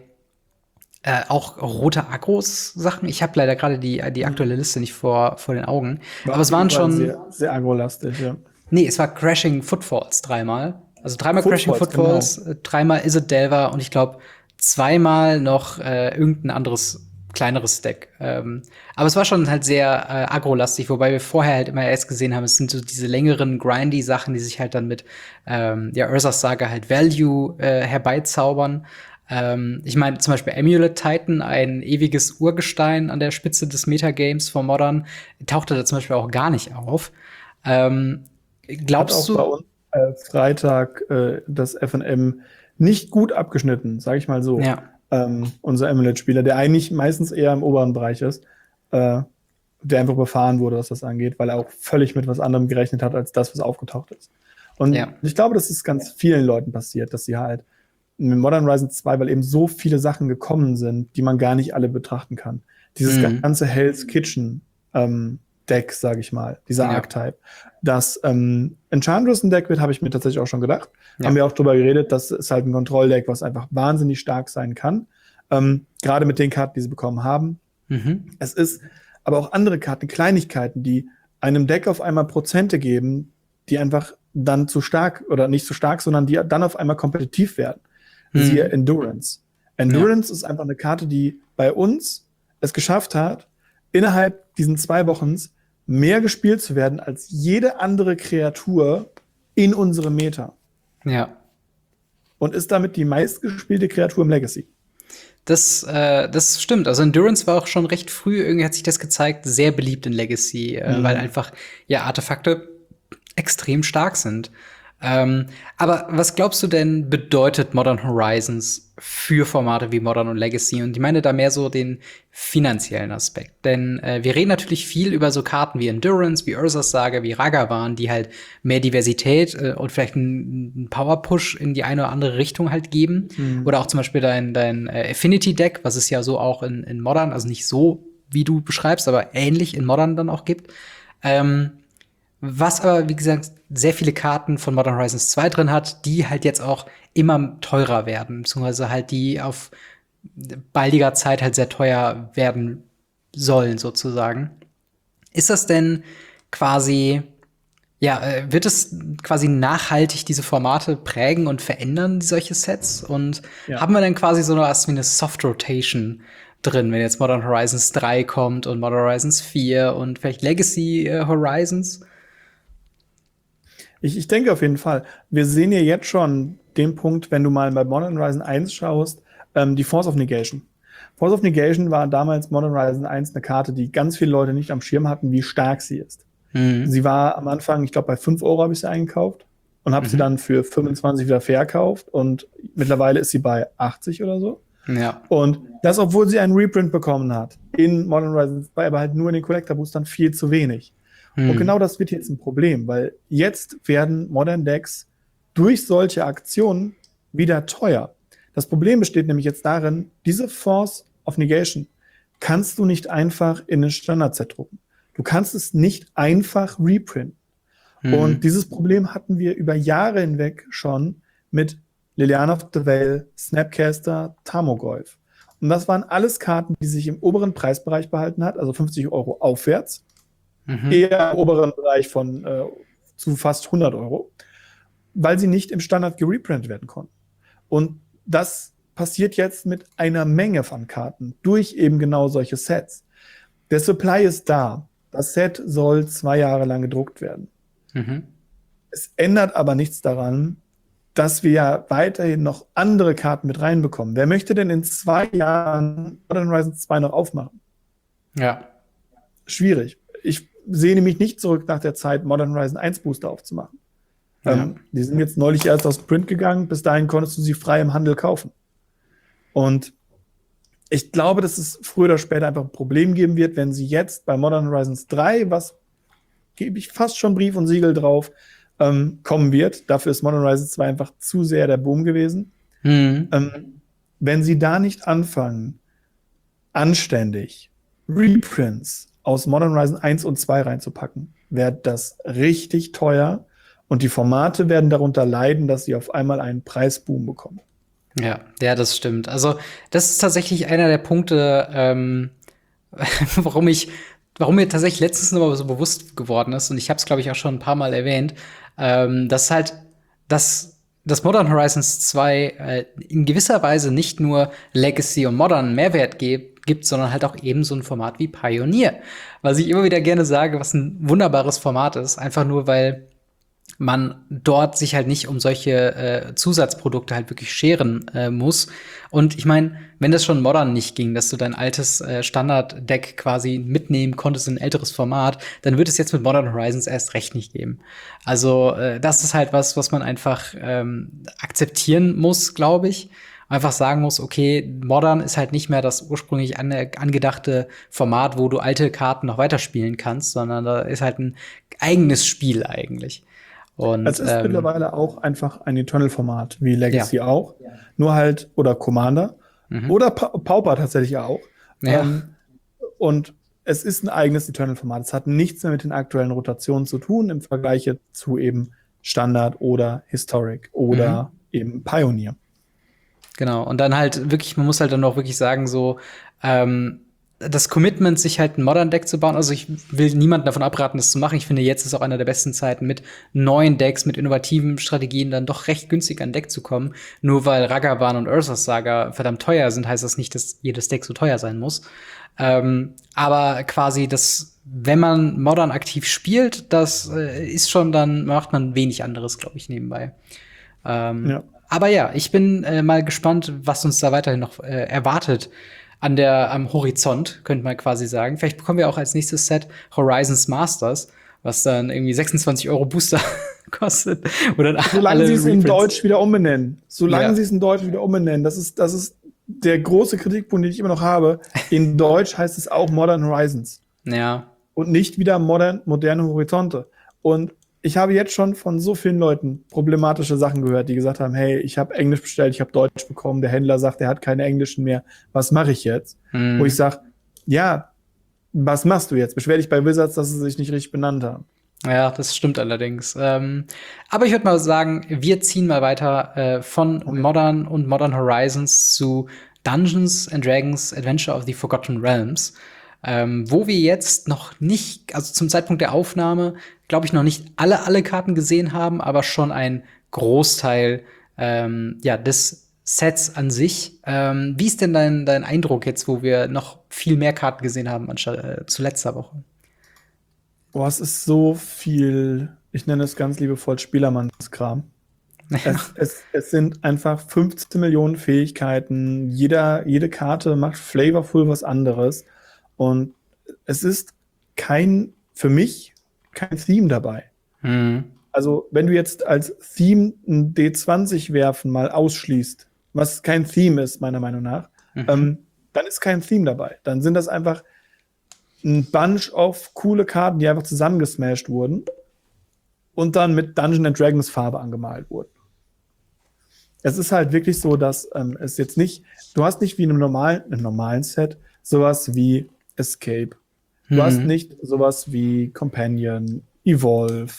auch rote Agros-Sachen. Ich habe leider gerade die aktuelle Liste nicht vor den Augen. Aber es waren schon sehr, sehr agro-lastig, ja. Nee, es war Crashing Footfalls 3-mal. Also 3-mal Crashing Footfalls, genau. 3-mal Izzet Delver und ich glaube 2-mal noch irgendein anderes kleineres Deck. Aber es war schon halt sehr agro-lastig, wobei wir vorher halt immer erst gesehen haben, es sind so diese längeren Grindy-Sachen, die sich halt dann mit Ursas Saga halt Value herbeizaubern. Ich meine, zum Beispiel Amulet Titan, ein ewiges Urgestein an der Spitze des Metagames von Modern, tauchte da zum Beispiel auch gar nicht auf. Glaubst du? Bei uns Freitag das FNM nicht gut abgeschnitten, sage ich mal so. Ja. Unser Amulet-Spieler, der eigentlich meistens eher im oberen Bereich ist, der einfach überfahren wurde, was das angeht, weil er auch völlig mit was anderem gerechnet hat, als das, was aufgetaucht ist. Und ich glaube, das ist ganz vielen Leuten passiert, dass sie halt mit Modern Horizon 2, weil eben so viele Sachen gekommen sind, die man gar nicht alle betrachten kann. Dieses ganze Hell's Kitchen Deck, sage ich mal, dieser Archetype. Dass Enchantress ein Deck wird, habe ich mir tatsächlich auch schon gedacht. Haben wir auch drüber geredet, das ist halt ein Kontrolldeck, was einfach wahnsinnig stark sein kann. Gerade mit den Karten, die sie bekommen haben. Es ist aber auch andere Karten, Kleinigkeiten, die einem Deck auf einmal Prozente geben, die einfach dann zu stark, oder nicht zu stark, sondern die dann auf einmal kompetitiv werden. Siehe Endurance. Endurance ist einfach eine Karte, die bei uns es geschafft hat, innerhalb diesen 2 Wochen mehr gespielt zu werden als jede andere Kreatur in unserem Meta. Ja. Und ist damit die meistgespielte Kreatur im Legacy. Das stimmt. Also Endurance war auch schon recht früh, irgendwie hat sich das gezeigt, sehr beliebt in Legacy, weil einfach Artefakte extrem stark sind. Aber was glaubst du denn, bedeutet Modern Horizons für Formate wie Modern und Legacy? Und ich meine da mehr so den finanziellen Aspekt. Denn wir reden natürlich viel über so Karten wie Endurance, wie Ursas Saga, wie Ragavan, die halt mehr Diversität und vielleicht einen Power-Push in die eine oder andere Richtung halt geben. Oder auch zum Beispiel dein Affinity-Deck, was es ja so auch in Modern, also nicht so, wie du beschreibst, aber ähnlich in Modern dann auch gibt. Was aber, wie gesagt, sehr viele Karten von Modern Horizons 2 drin hat, die halt jetzt auch immer teurer werden, beziehungsweise halt die auf baldiger Zeit halt sehr teuer werden sollen, sozusagen. Ist das denn quasi, wird es quasi nachhaltig diese Formate prägen und verändern, solche Sets? Und haben wir dann quasi so was wie eine Soft Rotation drin, wenn jetzt Modern Horizons 3 kommt und Modern Horizons 4 und vielleicht Legacy Horizons? Ich denke auf jeden Fall. Wir sehen ja jetzt schon den Punkt, wenn du mal bei Modern Horizon 1 schaust, die Force of Negation. Force of Negation war damals Modern Horizon 1 eine Karte, die ganz viele Leute nicht am Schirm hatten, wie stark sie ist. Sie war am Anfang, ich glaube, bei 5 Euro habe ich sie eingekauft und habe sie dann für 25 wieder verkauft und mittlerweile ist sie bei 80 oder so. Ja. Und das, obwohl sie einen Reprint bekommen hat in Modern Horizon 2, aber halt nur in den Collector Boostern viel zu wenig. Und genau das wird jetzt ein Problem, weil jetzt werden Modern Decks durch solche Aktionen wieder teuer. Das Problem besteht nämlich jetzt darin, diese Force of Negation kannst du nicht einfach in ein Standardset drucken. Du kannst es nicht einfach reprinten. Und dieses Problem hatten wir über Jahre hinweg schon mit Liliana of the Veil, Snapcaster, Tarmogoyf. Und das waren alles Karten, die sich im oberen Preisbereich behalten hat, also 50 Euro aufwärts. Eher im oberen Bereich von zu fast 100 Euro, weil sie nicht im Standard gereprintet werden konnten. Und das passiert jetzt mit einer Menge von Karten durch eben genau solche Sets. Der Supply ist da. Das Set soll 2 Jahre lang gedruckt werden. Es ändert aber nichts daran, dass wir ja weiterhin noch andere Karten mit reinbekommen. Wer möchte denn in 2 Jahren Modern Horizons 2 noch aufmachen? Ja. Schwierig. Ich sehne mich nicht zurück nach der Zeit, Modern Horizon 1 Booster aufzumachen. Die sind jetzt neulich erst aus Print gegangen. Bis dahin konntest du sie frei im Handel kaufen. Und ich glaube, dass es früher oder später einfach ein Problem geben wird, wenn sie jetzt bei Modern Horizons 3, was gebe ich fast schon Brief und Siegel drauf, kommen wird. Dafür ist Modern Horizons 2 einfach zu sehr der Boom gewesen. Wenn sie da nicht anfangen, anständig Reprints aus Modern Horizon 1 und 2 reinzupacken, wird das richtig teuer und die Formate werden darunter leiden, dass sie auf einmal einen Preisboom bekommen. Ja, das stimmt. Also, das ist tatsächlich einer der Punkte, warum mir tatsächlich letztens noch mal so bewusst geworden ist, und ich habe es, glaube ich, auch schon ein paar Mal erwähnt, dass halt das Modern Horizons 2 in gewisser Weise nicht nur Legacy und Modern Mehrwert gibt, sondern halt auch eben so ein Format wie Pioneer. Was ich immer wieder gerne sage, was ein wunderbares Format ist, einfach nur, weil man dort sich halt nicht um solche Zusatzprodukte halt wirklich scheren muss. Und ich meine, wenn das schon Modern nicht ging, dass du dein altes Standard-Deck quasi mitnehmen konntest in ein älteres Format, dann wird es jetzt mit Modern Horizons erst recht nicht geben. Also das ist halt was man einfach akzeptieren muss, glaube ich. Einfach sagen muss, okay, Modern ist halt nicht mehr das ursprünglich angedachte Format, wo du alte Karten noch weiterspielen kannst, sondern da ist halt ein eigenes Spiel eigentlich. Und, es ist mittlerweile auch einfach ein Eternal-Format, wie Legacy auch. Nur halt, oder Commander. Oder Pauper tatsächlich auch. Und es ist ein eigenes Eternal-Format. Es hat nichts mehr mit den aktuellen Rotationen zu tun, im Vergleich zu eben Standard oder Historic oder eben Pioneer. Genau. Und dann halt wirklich, man muss halt dann auch wirklich sagen, so, das Commitment, sich halt ein Modern-Deck zu bauen, also ich will niemanden davon abraten, das zu machen. Ich finde, jetzt ist auch einer der besten Zeiten, mit neuen Decks, mit innovativen Strategien dann doch recht günstig an Deck zu kommen. Nur weil Ragavan und Urza's Saga verdammt teuer sind, heißt das nicht, dass jedes Deck so teuer sein muss. Aber quasi wenn man Modern aktiv spielt, das ist schon, dann macht man wenig anderes, glaube ich, nebenbei. Aber ja, ich bin mal gespannt, was uns da weiterhin noch erwartet am Horizont, könnte man quasi sagen. Vielleicht bekommen wir auch als nächstes Set Horizons Masters, was dann irgendwie 26 Euro Booster kostet. Solange sie es in Deutsch wieder umbenennen. Das ist der große Kritikpunkt, den ich immer noch habe. In Deutsch heißt es auch Modern Horizons. Ja. Und nicht wieder moderne Horizonte. Und ich habe jetzt schon von so vielen Leuten problematische Sachen gehört, die gesagt haben, hey, ich habe Englisch bestellt, ich habe Deutsch bekommen, der Händler sagt, er hat keine Englischen mehr, was mache ich jetzt? Wo ich sage, ja, was machst du jetzt? Beschwer dich bei Wizards, dass sie sich nicht richtig benannt haben. Ja, das stimmt allerdings. Aber ich würde mal sagen, wir ziehen mal weiter von Modern und Modern Horizons zu Dungeons and Dragons Adventure of the Forgotten Realms. Wo wir jetzt noch nicht, also zum Zeitpunkt der Aufnahme, glaube ich, noch nicht alle Karten gesehen haben, aber schon ein Großteil des Sets an sich. Wie ist denn dein Eindruck jetzt, wo wir noch viel mehr Karten gesehen haben, anstatt zu letzter Woche? Boah, es ist so viel, ich nenne es ganz liebevoll Spielermannskram. Es sind einfach 15 Millionen Fähigkeiten. Jede Karte macht flavorful was anderes. Und es ist für mich kein Theme dabei. Also, wenn du jetzt als Theme ein D20 werfen mal ausschließt, was kein Theme ist, meiner Meinung nach, dann ist kein Theme dabei. Dann sind das einfach ein Bunch of coole Karten, die einfach zusammengesmashed wurden und dann mit Dungeons & Dragons Farbe angemalt wurden. es ist halt wirklich so, dass es jetzt nicht, du hast nicht wie in einem normalen Set sowas wie Escape. Du hast nicht sowas wie Companion, Evolve,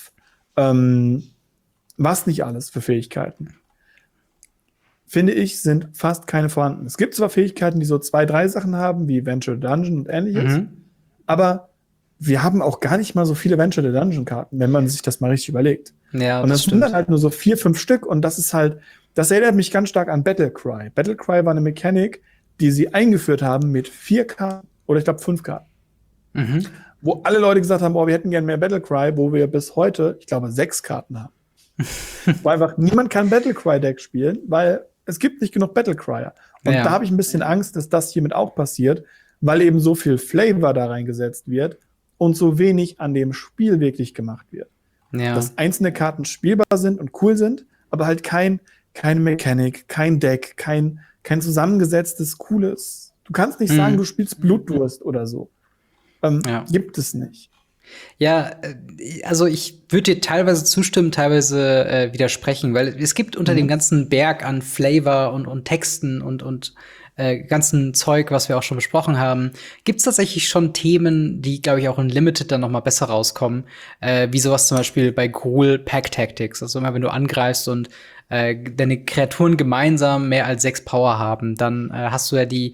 was nicht alles für Fähigkeiten. Finde ich, sind fast keine vorhanden. Es gibt zwar Fähigkeiten, die so 2, 3 Sachen haben, wie Venture the Dungeon und ähnliches, aber wir haben auch gar nicht mal so viele Venture the Dungeon-Karten, wenn man sich das mal richtig überlegt. Ja, und das sind dann halt nur so 4, 5 Stück und das ist halt, das erinnert mich ganz stark an Battlecry. Battlecry war eine Mechanik, die sie eingeführt haben mit 4 Karten oder ich glaube 5 Karten. Wo alle Leute gesagt haben, wir hätten gerne mehr Battlecry, wo wir bis heute, ich glaube, 6 Karten haben. Wo einfach niemand kann Battlecry-Deck spielen, weil es gibt nicht genug Battlecryer. Und da habe ich ein bisschen Angst, dass das hiermit auch passiert, weil eben so viel Flavor da reingesetzt wird und so wenig an dem Spiel wirklich gemacht wird. Ja. Dass einzelne Karten spielbar sind und cool sind, aber halt keine Mechanik, kein Deck, kein zusammengesetztes, cooles. Du kannst nicht sagen, du spielst Blutdurst oder so. Gibt es nicht. Ja, also ich würde dir teilweise zustimmen, teilweise widersprechen, weil es gibt unter dem ganzen Berg an Flavor und Texten und ganzen Zeug, was wir auch schon besprochen haben, gibt's tatsächlich schon Themen, die, glaube ich, auch in Limited dann noch mal besser rauskommen, wie sowas zum Beispiel bei Gruul Pack Tactics. Also immer, wenn du angreifst und deine Kreaturen gemeinsam mehr als 6 Power haben, dann hast du ja die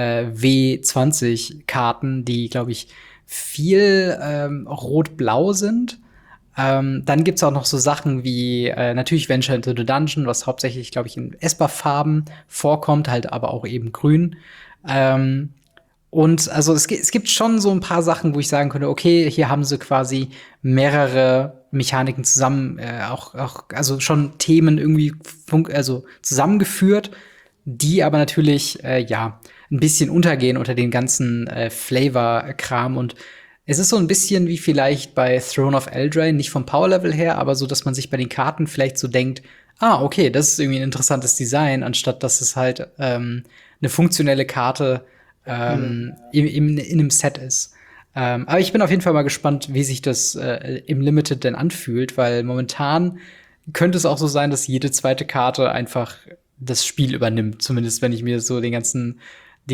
W20-Karten, die, glaube ich, viel rot-blau sind. Dann gibt's auch noch so Sachen wie natürlich Venture into the Dungeon, was hauptsächlich, glaube ich, in Esper-Farben vorkommt, halt aber auch eben grün. Und also es gibt schon so ein paar Sachen, wo ich sagen könnte, okay, hier haben sie quasi mehrere Mechaniken zusammen, also schon Themen irgendwie zusammengeführt, die aber natürlich ein bisschen untergehen unter den ganzen Flavor-Kram. Und es ist so ein bisschen wie vielleicht bei Throne of Eldraine, nicht vom Power-Level her, aber so, dass man sich bei den Karten vielleicht so denkt, okay, das ist irgendwie ein interessantes Design, anstatt dass es halt eine funktionelle Karte in einem Set ist. Aber ich bin auf jeden Fall mal gespannt, wie sich das im Limited denn anfühlt, weil momentan könnte es auch so sein, dass jede zweite Karte einfach das Spiel übernimmt. Zumindest wenn ich mir so die ganzen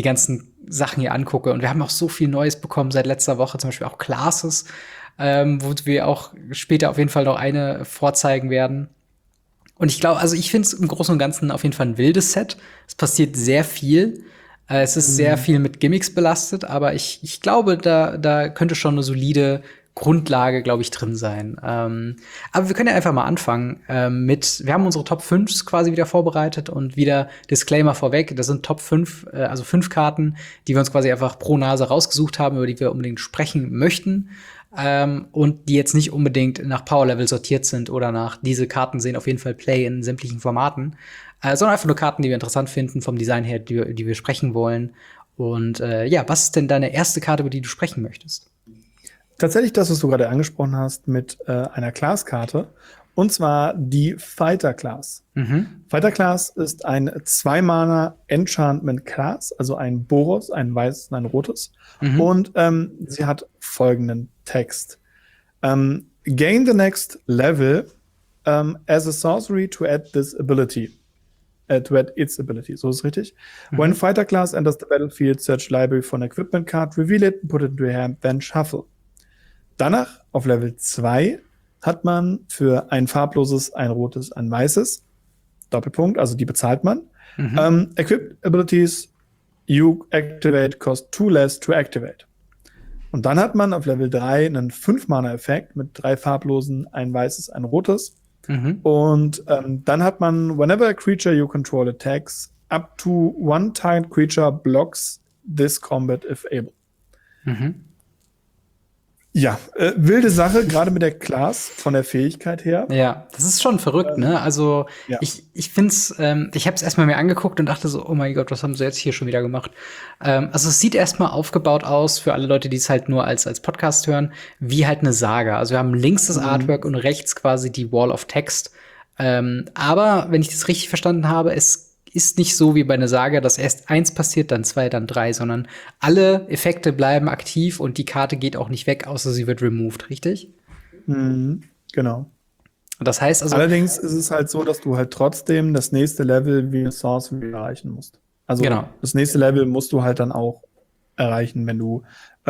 Sachen hier angucke. Und wir haben auch so viel Neues bekommen seit letzter Woche, zum Beispiel auch Classes, wo wir auch später auf jeden Fall noch eine vorzeigen werden. Und ich glaube, also ich finde es im Großen und Ganzen auf jeden Fall ein wildes Set. Es passiert sehr viel. Es ist sehr viel mit Gimmicks belastet, aber ich glaube, da könnte schon eine solide Grundlage, glaube ich, drin sein. Aber wir können ja einfach mal anfangen wir haben unsere Top 5 quasi wieder vorbereitet und wieder Disclaimer vorweg. Das sind Top 5, also 5 Karten, die wir uns quasi einfach pro Nase rausgesucht haben, über die wir unbedingt sprechen möchten. Und die jetzt nicht unbedingt nach Power-Level sortiert sind oder nach diese Karten sehen auf jeden Fall Play in sämtlichen Formaten. Sondern einfach nur Karten, die wir interessant finden, vom Design her, die wir sprechen wollen. Und was ist denn deine erste Karte, über die du sprechen möchtest? Tatsächlich das, was du gerade angesprochen hast mit einer Class-Karte. Und zwar die Fighter Class. Fighter Class ist ein 2-Mana Enchantment Class, also ein Boros, ein weißes und ein rotes. Und sie hat folgenden Text. Gain the next level as a sorcery to add this ability. To add its ability, so ist es richtig. When Fighter Class enters the battlefield, search library for an equipment card, reveal it, put it into your hand, then shuffle. Danach, auf Level 2, hat man für ein farbloses, ein rotes, ein weißes, Doppelpunkt, also die bezahlt man. Equipped Abilities you activate cost 2 less to activate. Und dann hat man auf Level 3 einen 5-Mana-Effekt mit 3 farblosen, ein weißes, ein rotes. Und dann hat man, whenever a creature you control attacks, up to 1 creature blocks this combat if able. Ja, wilde Sache, gerade mit der Class von der Fähigkeit her. Ja, das ist schon verrückt, ne? Also ich find's, ich habe es erstmal mir angeguckt und dachte so, oh mein Gott, was haben sie jetzt hier schon wieder gemacht? Also es sieht erstmal aufgebaut aus für alle Leute, die es halt nur als Podcast hören, wie halt eine Saga. Also wir haben links das Artwork und rechts quasi die Wall of Text. Aber wenn ich das richtig verstanden habe, es ist nicht so wie bei einer Saga, dass erst 1 passiert, dann 2, dann 3, sondern alle Effekte bleiben aktiv und die Karte geht auch nicht weg, außer sie wird removed, richtig? Genau. Das heißt also, Allerdings ist es halt so, dass du halt trotzdem das nächste Level wie eine Sorcery erreichen musst. Also genau. das nächste Level musst du halt dann auch erreichen, wenn du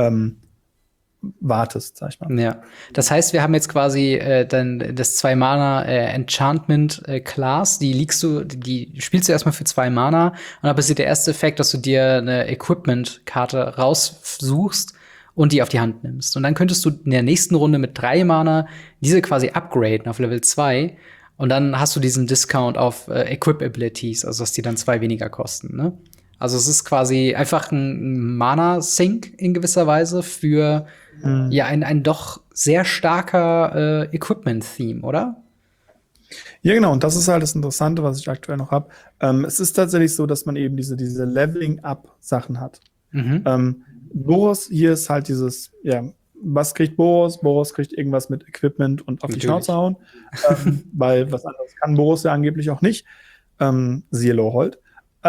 wartest, sag ich mal. Ja, das heißt, wir haben jetzt quasi dann das 2 Mana Enchantment Class, die spielst du erstmal für 2 Mana und dann passiert der erste Effekt, dass du dir eine Equipment Karte raussuchst und die auf die Hand nimmst. Und dann könntest du in der nächsten Runde mit 3 Mana diese quasi upgraden auf Level 2 und dann hast du diesen Discount auf Equip Abilities, also dass die dann 2 weniger kosten, ne? Also es ist quasi einfach ein Mana Sink in gewisser Weise für ja, ein doch sehr starker Equipment-Theme, oder? Ja, genau. Und das ist halt das Interessante, was ich aktuell noch habe. Es ist tatsächlich so, dass man eben diese Leveling-Up-Sachen hat. Mhm. Boros, hier ist halt dieses, ja, was kriegt Boros? Boros kriegt irgendwas mit Equipment und auf die Natürlich. Schnauze hauen. Weil was anderes kann Boros ja angeblich auch nicht. Siehe Lohrhold.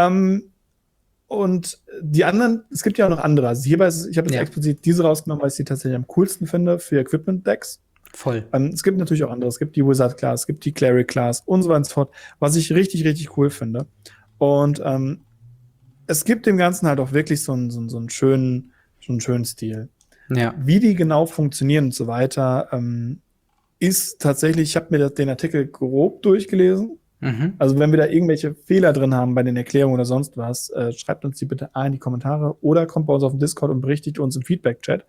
Und die anderen, es gibt ja auch noch andere. Also hierbei ich habe jetzt Ja. explizit diese rausgenommen, weil ich sie tatsächlich am coolsten finde für Equipment-Decks. Voll. Es gibt natürlich auch andere. Es gibt die Wizard-Class, es gibt die Cleric-Class und so weiter und so fort, was ich richtig, richtig cool finde. Und es gibt dem Ganzen halt auch wirklich so einen schönen Stil. Ja. Wie die genau funktionieren und so weiter, ist tatsächlich, ich habe mir den Artikel grob durchgelesen. Mhm. Also wenn wir da irgendwelche Fehler drin haben bei den Erklärungen oder sonst was, schreibt uns die bitte in die Kommentare oder kommt bei uns auf den Discord und berichtigt uns im Feedback-Chat.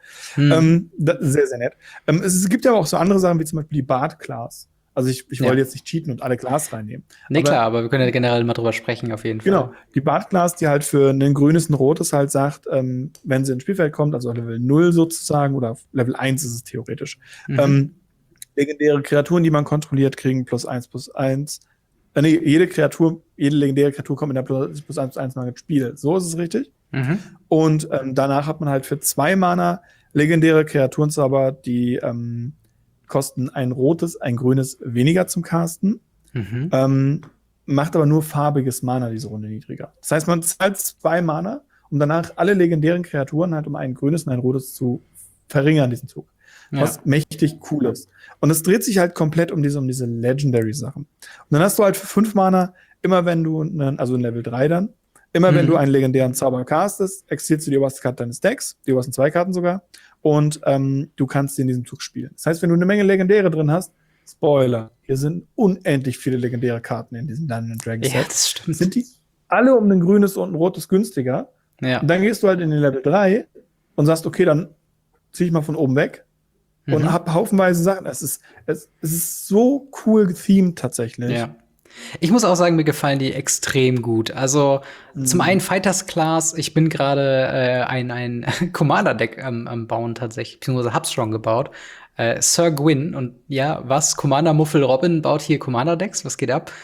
Das ist sehr, sehr nett. Es gibt ja auch so andere Sachen, wie zum Beispiel die Bard-Class. Also ich Ja. wollte jetzt nicht cheaten und alle Class reinnehmen. Nee, klar, aber wir können ja generell mal drüber sprechen, auf jeden Fall. Genau, die Bard-Class, die halt für ein grünes, ein rotes halt sagt, wenn sie ins Spielfeld kommt, also Level 0 sozusagen, oder auf Level 1 ist es theoretisch. Mhm. Legendäre Kreaturen, die man kontrolliert, kriegen +1/+1. Nee, jede legendäre Kreatur kommt mit einer +1/+1 Mal ins Spiel. So ist es richtig. Mhm. Und danach hat man halt für 2 Mana legendäre Kreaturenzauber, die kosten ein rotes, ein grünes weniger zum Casten. Mhm. Macht aber nur farbiges Mana diese Runde niedriger. Das heißt, man zahlt 2 Mana, um danach alle legendären Kreaturen halt um ein grünes und ein rotes zu verringern, diesen Zug. Ja. Was mächtig cool ist. Und es dreht sich halt komplett um diese Legendary-Sachen. Und dann hast du halt für 5 Mana, immer wenn du, also in Level 3 dann, immer wenn du einen legendären Zauber castest, exilst du die oberste Karte deines Decks, die obersten 2 Karten sogar, und du kannst sie in diesem Zug spielen. Das heißt, wenn du eine Menge Legendäre drin hast, Spoiler, hier sind unendlich viele legendäre Karten in diesem Dungeons & Dragons Set. Ja, das stimmt. Sind die alle um ein grünes und ein rotes günstiger? Ja. Und dann gehst du halt in den Level 3 und sagst, okay, dann zieh ich mal von oben weg und hab haufenweise Sachen. Es ist so cool gethemed tatsächlich. Ja. Ich muss auch sagen, mir gefallen die extrem gut. Also zum einen Fighters Class, ich bin gerade ein Commander-Deck am Bauen tatsächlich, beziehungsweise hab's schon gebaut. Sir Gwyn und ja, was? Commander Muffel Robin baut hier Commander-Decks, was geht ab?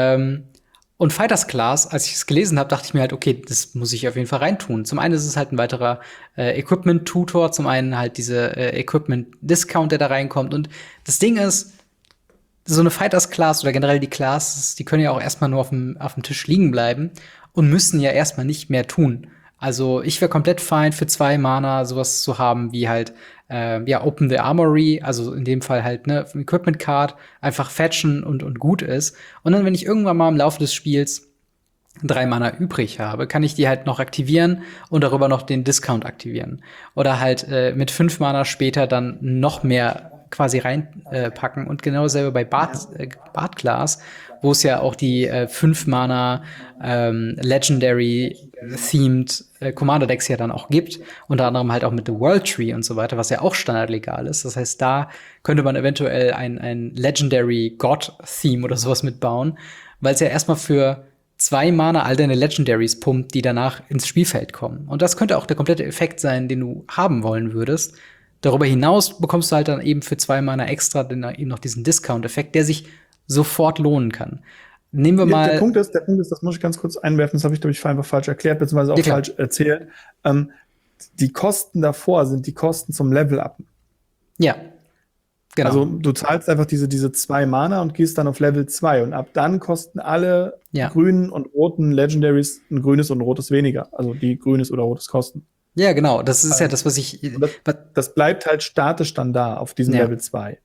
Und Fighters Class, als ich es gelesen habe, dachte ich mir halt, okay, das muss ich auf jeden Fall reintun. Zum einen ist es halt ein weiterer Equipment-Tutor, zum einen halt diese Equipment-Discount, der da reinkommt. Und das Ding ist, so eine Fighters-Class oder generell die Classes, die können ja auch erstmal nur auf dem Tisch liegen bleiben und müssen ja erstmal nicht mehr tun. Also ich wäre komplett fein für 2 Mana sowas zu haben wie halt ja Open the Armory, also in dem Fall halt ne Equipment Card, einfach fetchen und gut ist. Und dann, wenn ich irgendwann mal im Laufe des Spiels 3 Mana übrig habe, kann ich die halt noch aktivieren und darüber noch den Discount aktivieren. Oder halt mit 5 Mana später dann noch mehr quasi reinpacken. Und genau dasselbe bei Bard Class, wo es ja auch die 5 Mana Legendary Themed Commander Decks ja dann auch gibt. Unter anderem halt auch mit The World Tree und so weiter, was ja auch standardlegal ist. Das heißt, da könnte man eventuell ein Legendary God Theme oder sowas mitbauen, weil es ja erstmal für 2 Mana all deine Legendaries pumpt, die danach ins Spielfeld kommen. Und das könnte auch der komplette Effekt sein, den du haben wollen würdest. Darüber hinaus bekommst du halt dann eben für 2 Mana extra eben noch diesen Discount-Effekt, der sich sofort lohnen kann. Nehmen wir mal. Der Punkt ist, das muss ich ganz kurz einwerfen, das habe ich, glaube ich, einfach falsch erklärt, beziehungsweise auch falsch erzählt. Die Kosten davor sind die Kosten zum Level-Up. Ja, genau. Also du zahlst einfach diese 2 Mana und gehst dann auf Level 2 und ab dann kosten alle grünen und roten Legendaries ein grünes und ein rotes weniger. Also die grünes oder rotes kosten. Ja, genau. Das ist ja das, was ich. Das bleibt halt statisch dann da auf diesem Level 2.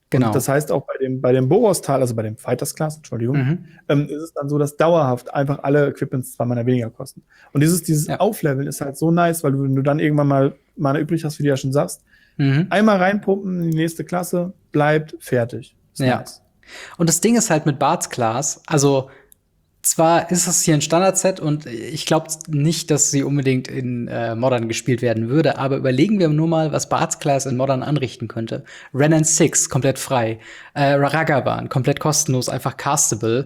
Genau. Und das heißt auch bei dem Boros-Tal, also bei dem Fighters Class, Entschuldigung, ist es dann so, dass dauerhaft einfach alle Equipments 2 Mana weniger kosten. Und dieses Aufleveln ist halt so nice, weil wenn du dann irgendwann mal Mana übrig hast, wie du ja schon sagst, einmal reinpumpen in die nächste Klasse, bleibt fertig. Ist nice. Und das Ding ist halt mit Bards Class, also zwar ist es hier ein Standardset und ich glaube nicht, dass sie unbedingt in Modern gespielt werden würde, aber überlegen wir nur mal, was Bards Class in Modern anrichten könnte. Renan 6, komplett frei. Ragavan, komplett kostenlos, einfach castable.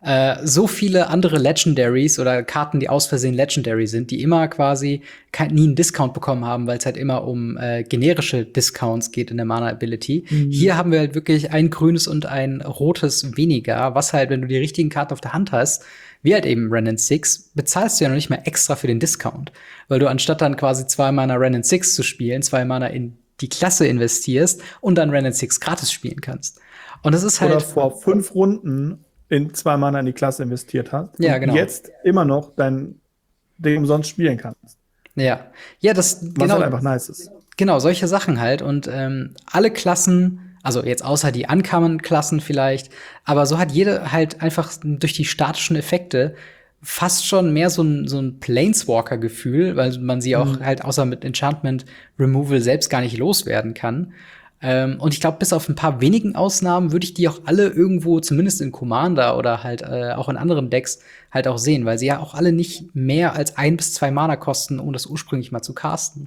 So viele andere Legendaries oder Karten, die aus Versehen Legendary sind, die immer quasi nie einen Discount bekommen haben, weil es halt immer um generische Discounts geht in der Mana-Ability. Hier haben wir halt wirklich ein grünes und ein rotes weniger, was halt, wenn du die richtigen Karten auf der Hand hast, wie halt eben Renan 6, bezahlst du ja noch nicht mehr extra für den Discount. Weil du anstatt dann quasi 2 Mana Renan 6 zu spielen, 2 Mana in die Klasse investierst und dann Renan 6 gratis spielen kannst. Und das ist halt. Oder vor 5 Runden in 2 Mana in die Klasse investiert hast ja, genau. und jetzt immer noch dein Ding umsonst spielen kannst. Ja, das was genau, halt einfach nice ist. Genau, solche Sachen halt. Und alle Klassen, also jetzt außer die Uncommon-Klassen vielleicht, aber so hat jede halt einfach durch die statischen Effekte fast schon mehr so ein Planeswalker-Gefühl, weil man sie auch halt außer mit Enchantment Removal selbst gar nicht loswerden kann. Und ich glaube, bis auf ein paar wenigen Ausnahmen würde ich die auch alle irgendwo, zumindest in Commander oder halt auch in anderen Decks, halt auch sehen, weil sie ja auch alle nicht mehr als 1 bis 2 Mana kosten, um das ursprünglich mal zu casten.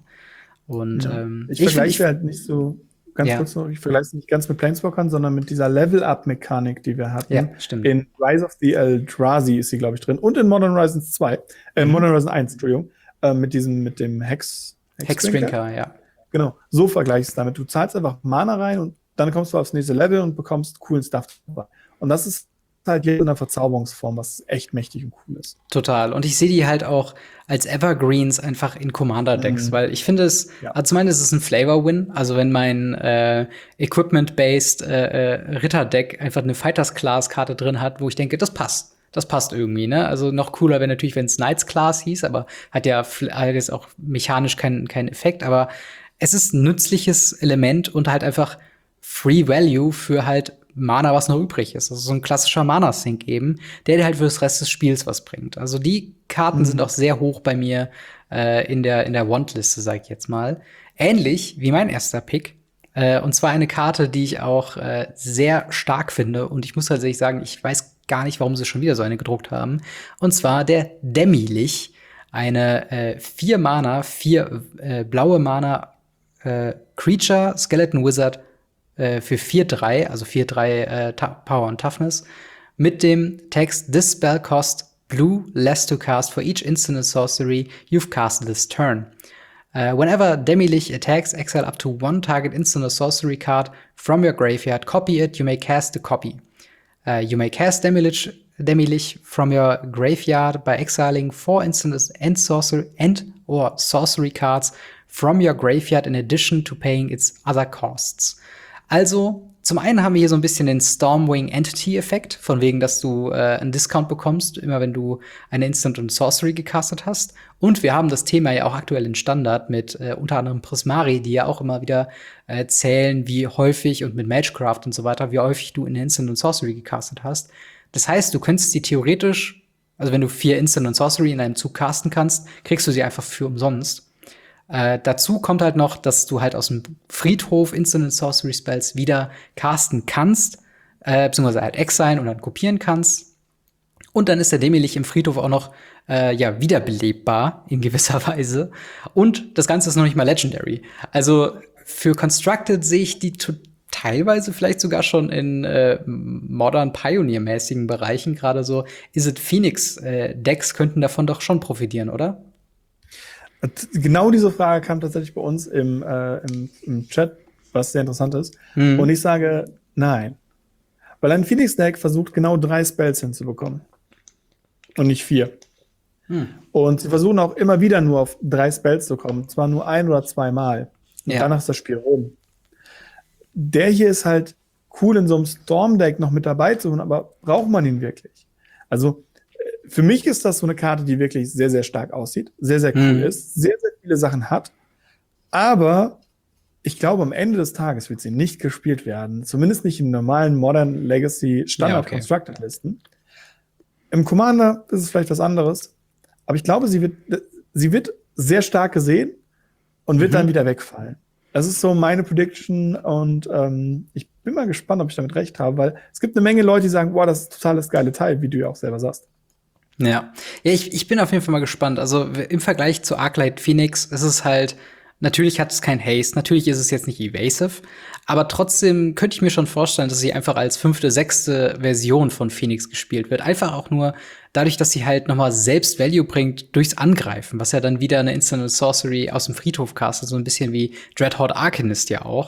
Und ich vergleiche halt nicht so, kurz noch, ich vergleiche es nicht ganz mit Planeswalkern, sondern mit dieser Level-Up-Mechanik, die wir hatten. Ja, stimmt. In Rise of the Eldrazi ist sie, glaube ich, drin. Und in Modern Horizons 2. Modern Horizons 1, Entschuldigung. Mit dem Hexdrinker, ja. Genau, so vergleiche ich es damit. Du zahlst einfach Mana rein und dann kommst du aufs nächste Level und bekommst coolen Stuff dabei. Und das ist halt jetzt in einer Verzauberungsform, was echt mächtig und cool ist. Total. Und ich sehe die halt auch als Evergreens einfach in Commander-Decks, weil ich finde es, also zum einen ist es ein Flavor-Win. Also wenn mein Equipment-based Ritter-Deck einfach eine Fighters-Class-Karte drin hat, wo ich denke, das passt. Das passt irgendwie, ne? Also noch cooler wäre natürlich, wenn es Knights Class hieß, aber hat ja jetzt auch mechanisch keinen Effekt. Aber es ist ein nützliches Element und halt einfach Free Value für halt Mana, was noch übrig ist. Also so ein klassischer Mana-Sink eben, der dir halt für das Rest des Spiels was bringt. Also die Karten sind auch sehr hoch bei mir in der Want-Liste, sag ich jetzt mal. Ähnlich wie mein erster Pick. Und zwar eine Karte, die ich auch sehr stark finde. Und ich muss tatsächlich sagen, ich weiß gar nicht, warum sie schon wieder so eine gedruckt haben. Und zwar der Demilich. Eine 4 Mana, 4 blaue Mana Creature, Skeleton Wizard für 4/3, also 4/3 Power und Toughness, mit dem Text This spell cost blue less to cast for each instant and sorcery you've casted this turn. Whenever Demilich attacks, exile up to 1 target instant or sorcery card from your graveyard, copy it, you may cast a copy. You may cast Demilich from your graveyard by exiling 4 instant and or sorcery cards from your graveyard in addition to paying its other costs. Also, zum einen haben wir hier so ein bisschen den Stormwing Entity-Effekt, von wegen, dass du einen Discount bekommst, immer wenn du eine Instant und Sorcery gecastet hast. Und wir haben das Thema ja auch aktuell in Standard mit unter anderem Prismari, die ja auch immer wieder zählen, wie häufig und mit Magecraft und so weiter, wie häufig du eine Instant und Sorcery gecastet hast. Das heißt, du könntest die theoretisch, also wenn du 4 Instant und Sorcery in einem Zug casten kannst, kriegst du sie einfach für umsonst. Dazu kommt halt noch, dass du halt aus dem Friedhof Instant and Sorcery Spells wieder casten kannst, beziehungsweise halt exilen und dann kopieren kannst. Und dann ist der Demilich im Friedhof auch noch wiederbelebbar in gewisser Weise. Und das Ganze ist noch nicht mal Legendary. Also für Constructed sehe ich die teilweise vielleicht sogar schon in Modern Pioneer-mäßigen Bereichen, gerade so Izzet Phoenix Decks könnten davon doch schon profitieren, oder? Genau diese Frage kam tatsächlich bei uns im Chat, was sehr interessant ist. Und ich sage nein. Weil ein Phoenix-Deck versucht genau 3 Spells hinzubekommen. Und nicht 4. Und sie versuchen auch immer wieder nur auf 3 Spells zu kommen. Zwar nur 1 oder 2 Mal. Und danach ist das Spiel rum. Der hier ist halt cool in so einem Storm-Deck noch mit dabei zu haben, aber braucht man ihn wirklich? Also für mich ist das so eine Karte, die wirklich sehr, sehr stark aussieht, sehr, sehr cool ist, sehr, sehr viele Sachen hat, aber ich glaube, am Ende des Tages wird sie nicht gespielt werden. Zumindest nicht in normalen Modern Legacy Standard Constructed Listen. Im Commander ist es vielleicht was anderes. Aber ich glaube, sie wird sehr stark gesehen und wird dann wieder wegfallen. Das ist so meine Prediction und ich bin mal gespannt, ob ich damit recht habe, weil es gibt eine Menge Leute, die sagen, boah, das ist total das geile Teil, wie du ja auch selber sagst. Ja, ich bin auf jeden Fall mal gespannt. Also im Vergleich zu Arclight Phoenix ist es halt, natürlich hat es kein Haste, natürlich ist es jetzt nicht evasive, aber trotzdem könnte ich mir schon vorstellen, dass sie einfach als 5., 6. Version von Phoenix gespielt wird. Einfach auch nur dadurch, dass sie halt nochmal selbst Value bringt durchs Angreifen, was ja dann wieder eine Instant Sorcery aus dem Friedhof castet, so ein bisschen wie Dreadhorde Arcanist ja auch.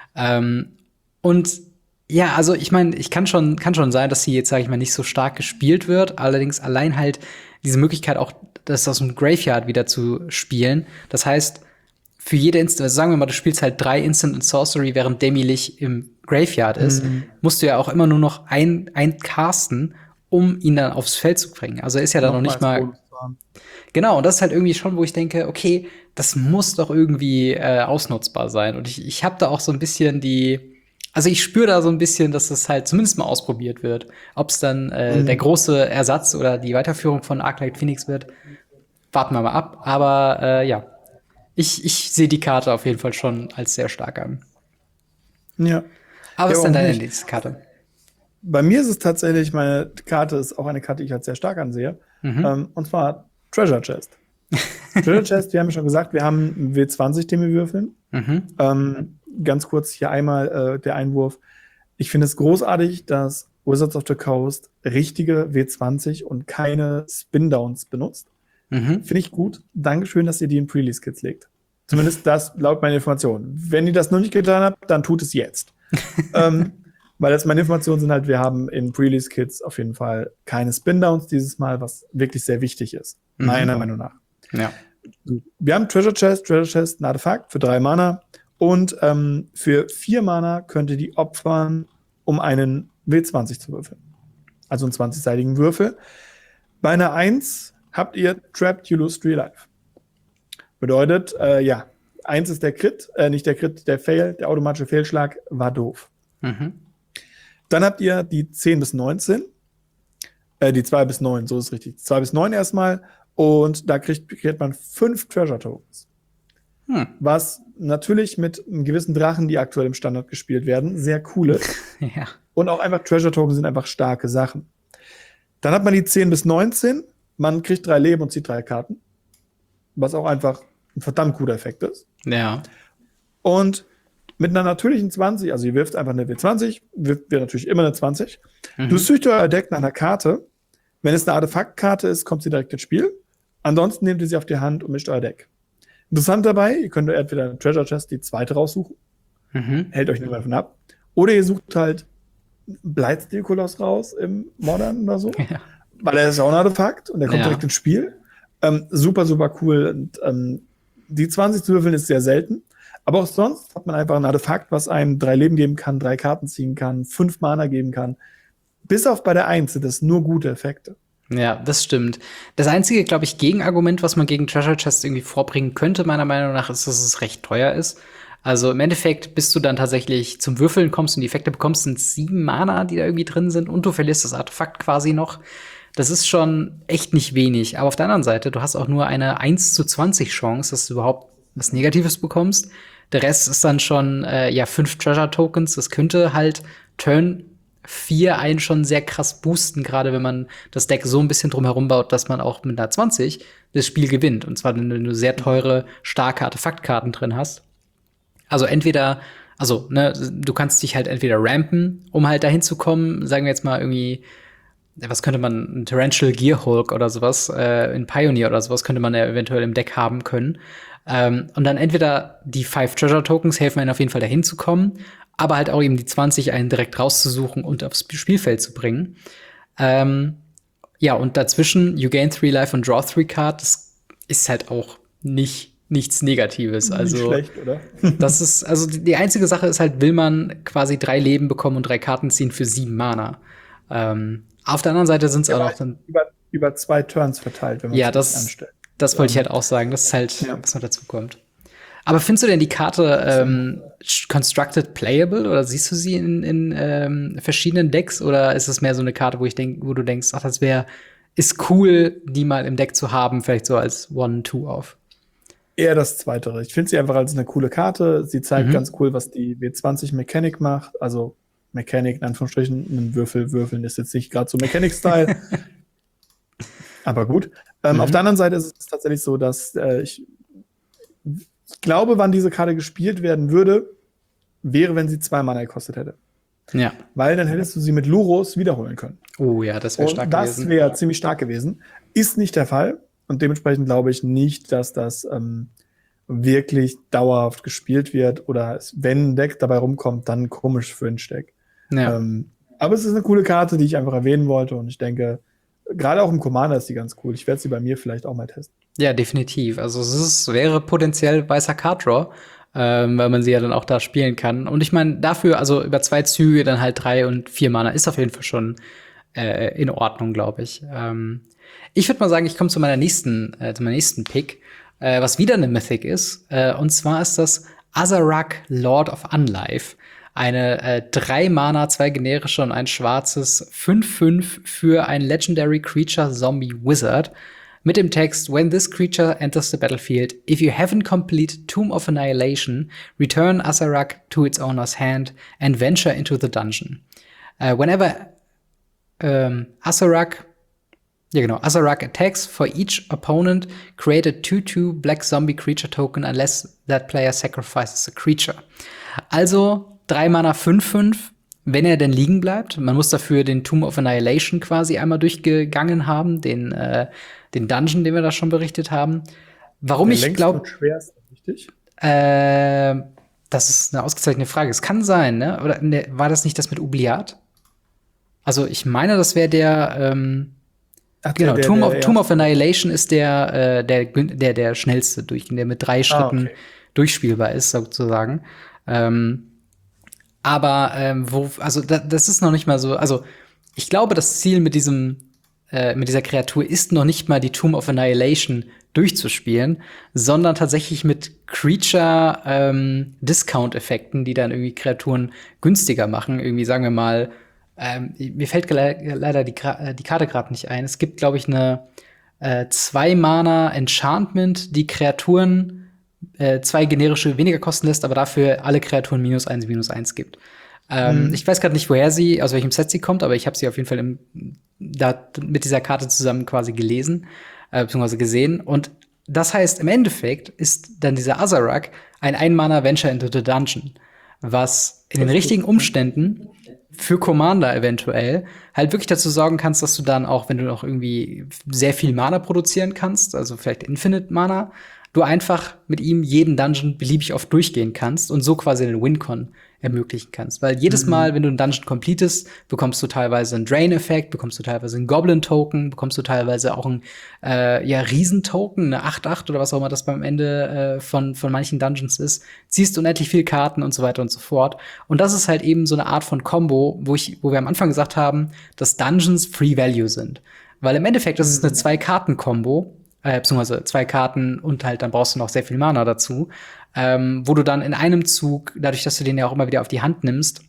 Und ja, also ich meine, kann schon sein, dass sie jetzt, sage ich mal, nicht so stark gespielt wird. Allerdings allein halt diese Möglichkeit auch, das aus dem Graveyard wieder zu spielen. Das heißt, für jede Instant, also sagen wir mal, du spielst halt 3 Instant und Sorcery, während Demi-Lich im Graveyard ist, musst du ja auch immer nur noch ein casten, um ihn dann aufs Feld zu bringen. Also er ist ja dann noch nicht mal. Genau, und das ist halt irgendwie schon, wo ich denke, okay, das muss doch irgendwie ausnutzbar sein. Und ich habe da auch so ein bisschen also ich spüre da so ein bisschen, dass das halt zumindest mal ausprobiert wird. Ob es dann der große Ersatz oder die Weiterführung von Arclight Phoenix wird, warten wir mal ab. Aber ja, ich sehe die Karte auf jeden Fall schon als sehr stark an. Ja. Aber was ist denn deine nächste Karte? Bei mir ist es tatsächlich, meine Karte ist auch eine Karte, die ich als sehr stark ansehe. Und zwar Treasure Chest. Treasure Chest, wir haben ja schon gesagt, wir haben einen W20, den wir würfeln. Ganz kurz hier einmal der Einwurf. Ich finde es großartig, dass Wizards of the Coast richtige W20 und keine Spin-Downs benutzt. Finde ich gut. Dankeschön, dass ihr die in Pre-Release-Kits legt. Zumindest das laut meiner Information. Wenn ihr das noch nicht getan habt, dann tut es jetzt. Weil jetzt meine Informationen sind halt, wir haben in Pre-Release-Kits auf jeden Fall keine Spin-Downs dieses Mal, was wirklich sehr wichtig ist. Meiner Meinung nach. Ja. Wir haben Treasure Chest, ein Artefakt für 3 Mana. Und für 4 Mana könnt ihr die opfern, um einen W20 zu würfeln. Also einen 20-seitigen Würfel. Bei einer 1 habt ihr Trapped, you lose 3 life. Bedeutet, 1 ist der Crit, nicht der Crit, der Fail, der automatische Fehlschlag war doof. Dann habt ihr die 10 bis 19. Die 2 bis 9, so ist es richtig. 2 bis 9 erstmal. Und da kriegt man 5 Treasure Tokens. Was natürlich mit einem gewissen Drachen, die aktuell im Standard gespielt werden, sehr cool ist. Ja. Und auch einfach Treasure Tokens sind einfach starke Sachen. Dann hat man die 10 bis 19. Man kriegt 3 Leben und zieht 3 Karten. Was auch einfach ein verdammt guter Effekt ist. Ja. Und mit einer natürlichen 20, also ihr wirft einfach eine W20, wirft natürlich immer eine 20. Du sucht euer Deck nach einer Karte. Wenn es eine Artefaktkarte ist, kommt sie direkt ins Spiel. Ansonsten nehmt ihr sie auf die Hand und mischt euer Deck. Interessant dabei, ihr könnt entweder eine Treasure Chest, die 2. raussuchen. Hält euch nicht mehr davon ab. Oder ihr sucht halt Blightsteel-Koloss raus im Modern oder so. Ja. Weil er ist auch ein Artefakt und der kommt direkt ins Spiel. Super, super cool. Und die 20 zu würfeln ist sehr selten. Aber auch sonst hat man einfach ein Artefakt, was einem 3 Leben geben kann, 3 Karten ziehen kann, 5 Mana geben kann. Bis auf bei der 1 sind das nur gute Effekte. Ja, das stimmt. Das einzige, glaube ich, Gegenargument, was man gegen Treasure Chest irgendwie vorbringen könnte, meiner Meinung nach, ist, dass es recht teuer ist. Also im Endeffekt, bis du dann tatsächlich zum Würfeln kommst und die Effekte bekommst, sind 7 Mana, die da irgendwie drin sind und du verlierst das Artefakt quasi noch. Das ist schon echt nicht wenig. Aber auf der anderen Seite, du hast auch nur eine 1:20 Chance, dass du überhaupt was Negatives bekommst. Der Rest ist dann schon 5 Treasure Tokens. Das könnte halt Turn 4 einen schon sehr krass boosten, gerade wenn man das Deck so ein bisschen drumherum baut, dass man auch mit einer 20 das Spiel gewinnt. Und zwar, wenn du sehr teure, starke Artefaktkarten drin hast. Also du kannst dich halt entweder rampen, um halt dahin zu kommen, sagen wir jetzt mal irgendwie, was könnte man, ein Torrential Gearhulk oder sowas, in Pioneer oder sowas könnte man ja eventuell im Deck haben können. Und dann entweder die 5 Treasure Tokens helfen einem auf jeden Fall dahin zu kommen, aber halt auch eben die 20 einen direkt rauszusuchen und aufs Spielfeld zu bringen. Und dazwischen, you gain 3 life und draw 3 cards, das ist halt auch nichts Negatives. Also, nicht schlecht, oder? Das ist, also die einzige Sache ist halt, will man quasi 3 Leben bekommen und 3 Karten ziehen für 7 Mana. Auf der anderen Seite sind es auch noch dann über 2 Turns verteilt, wenn man das anstellt. Das wollte ich halt auch sagen, das ist halt, was noch dazu kommt. Aber findest du denn die Karte constructed playable oder siehst du sie in verschiedenen Decks oder ist es mehr so eine Karte, wo du denkst, ach, ist cool, die mal im Deck zu haben, vielleicht so als One-Two auf? Eher das Zweitere. Ich finde sie einfach als eine coole Karte. Sie zeigt ganz cool, was die W20 Mechanik macht. Also Mechanik, in Anführungsstrichen, einen würfeln ist jetzt nicht gerade so Mechanik-Style. Aber gut. Auf der anderen Seite ist es tatsächlich so, dass ich glaube, wann diese Karte gespielt werden würde, wäre, wenn sie 2 Mana gekostet hätte. Ja. Weil dann hättest du sie mit Luros wiederholen können. Oh ja, das wäre stark gewesen. Das wäre ziemlich stark gewesen. Ist nicht der Fall. Und dementsprechend glaube ich nicht, dass das wirklich dauerhaft gespielt wird. Oder wenn ein Deck dabei rumkommt, dann komisch für ein Deck. Ja. Aber es ist eine coole Karte, die ich einfach erwähnen wollte. Und ich denke, gerade auch im Commander ist die ganz cool. Ich werde sie bei mir vielleicht auch mal testen. Ja, definitiv. Also wäre potenziell weißer Card Draw, weil man sie ja dann auch da spielen kann. Und ich meine, dafür, also über 2 Züge, dann halt 3 und 4 Mana, ist auf jeden Fall schon in Ordnung, glaube ich. Ich würde mal sagen, ich komme zu meinem nächsten Pick, was wieder eine Mythic ist. Und zwar ist das Azarak, Lord of Unlife. Eine 3 Mana, 2 generische und ein schwarzes 5/5 für ein Legendary Creature Zombie Wizard. Mit dem Text, when this creature enters the battlefield, if you haven't completed Tomb of Annihilation, return Azarak to its owner's hand and venture into the dungeon. Whenever Azarak attacks, for each opponent, create a 2/2 Black Zombie Creature Token unless that player sacrifices a creature. Also 3 Mana 5/5, wenn er denn liegen bleibt. Man muss dafür den Tomb of Annihilation quasi einmal durchgegangen haben, den Dungeon, den wir da schon berichtet haben. Warum der ich glaube, richtig? das ist eine ausgezeichnete Frage. Es kann sein, ne? Oder war das nicht das mit Oubliat? Also ich meine, das wäre der genau, Tomb of Annihilation ist der schnellste der mit 3 Schritten durchspielbar ist, sozusagen. Das ist noch nicht mal so. Also, ich glaube, das Ziel mit dieser Kreatur ist noch nicht mal die Tomb of Annihilation durchzuspielen, sondern tatsächlich mit Creature-Discount-Effekten, die dann irgendwie Kreaturen günstiger machen. Irgendwie, sagen wir mal, mir fällt leider die Karte gerade nicht ein. Es gibt, glaube ich, eine 2 Mana Enchantment, die Kreaturen 2 generische weniger kosten lässt, aber dafür alle Kreaturen -1/-1 gibt. Ich weiß gerade nicht, aus welchem Set sie kommt, aber ich habe sie auf jeden Fall mit dieser Karte zusammen quasi gelesen, beziehungsweise gesehen. Und das heißt, im Endeffekt ist dann dieser Azarak ein 1-Mana Venture into the Dungeon, was in den richtigen Umständen für Commander eventuell halt wirklich dazu sorgen kannst, dass du dann auch, wenn du noch irgendwie sehr viel Mana produzieren kannst, also vielleicht Infinite Mana, du einfach mit ihm jeden Dungeon beliebig oft durchgehen kannst und so quasi einen Win-Con ermöglichen kannst. Weil jedes Mal, wenn du einen Dungeon completest, bekommst du teilweise einen Drain-Effekt, bekommst du teilweise einen Goblin-Token, bekommst du teilweise auch einen Riesen-Token, eine 8/8 oder was auch immer das beim Ende von manchen Dungeons ist, ziehst unendlich viel Karten und so weiter und so fort. Und das ist halt eben so eine Art von Combo, wo wir am Anfang gesagt haben, dass Dungeons Free Value sind. Weil im Endeffekt, das ist eine 2-Karten-Kombo, beziehungsweise 2 Karten und halt dann brauchst du noch sehr viel Mana dazu, wo du dann in einem Zug, dadurch, dass du den ja auch immer wieder auf die Hand nimmst,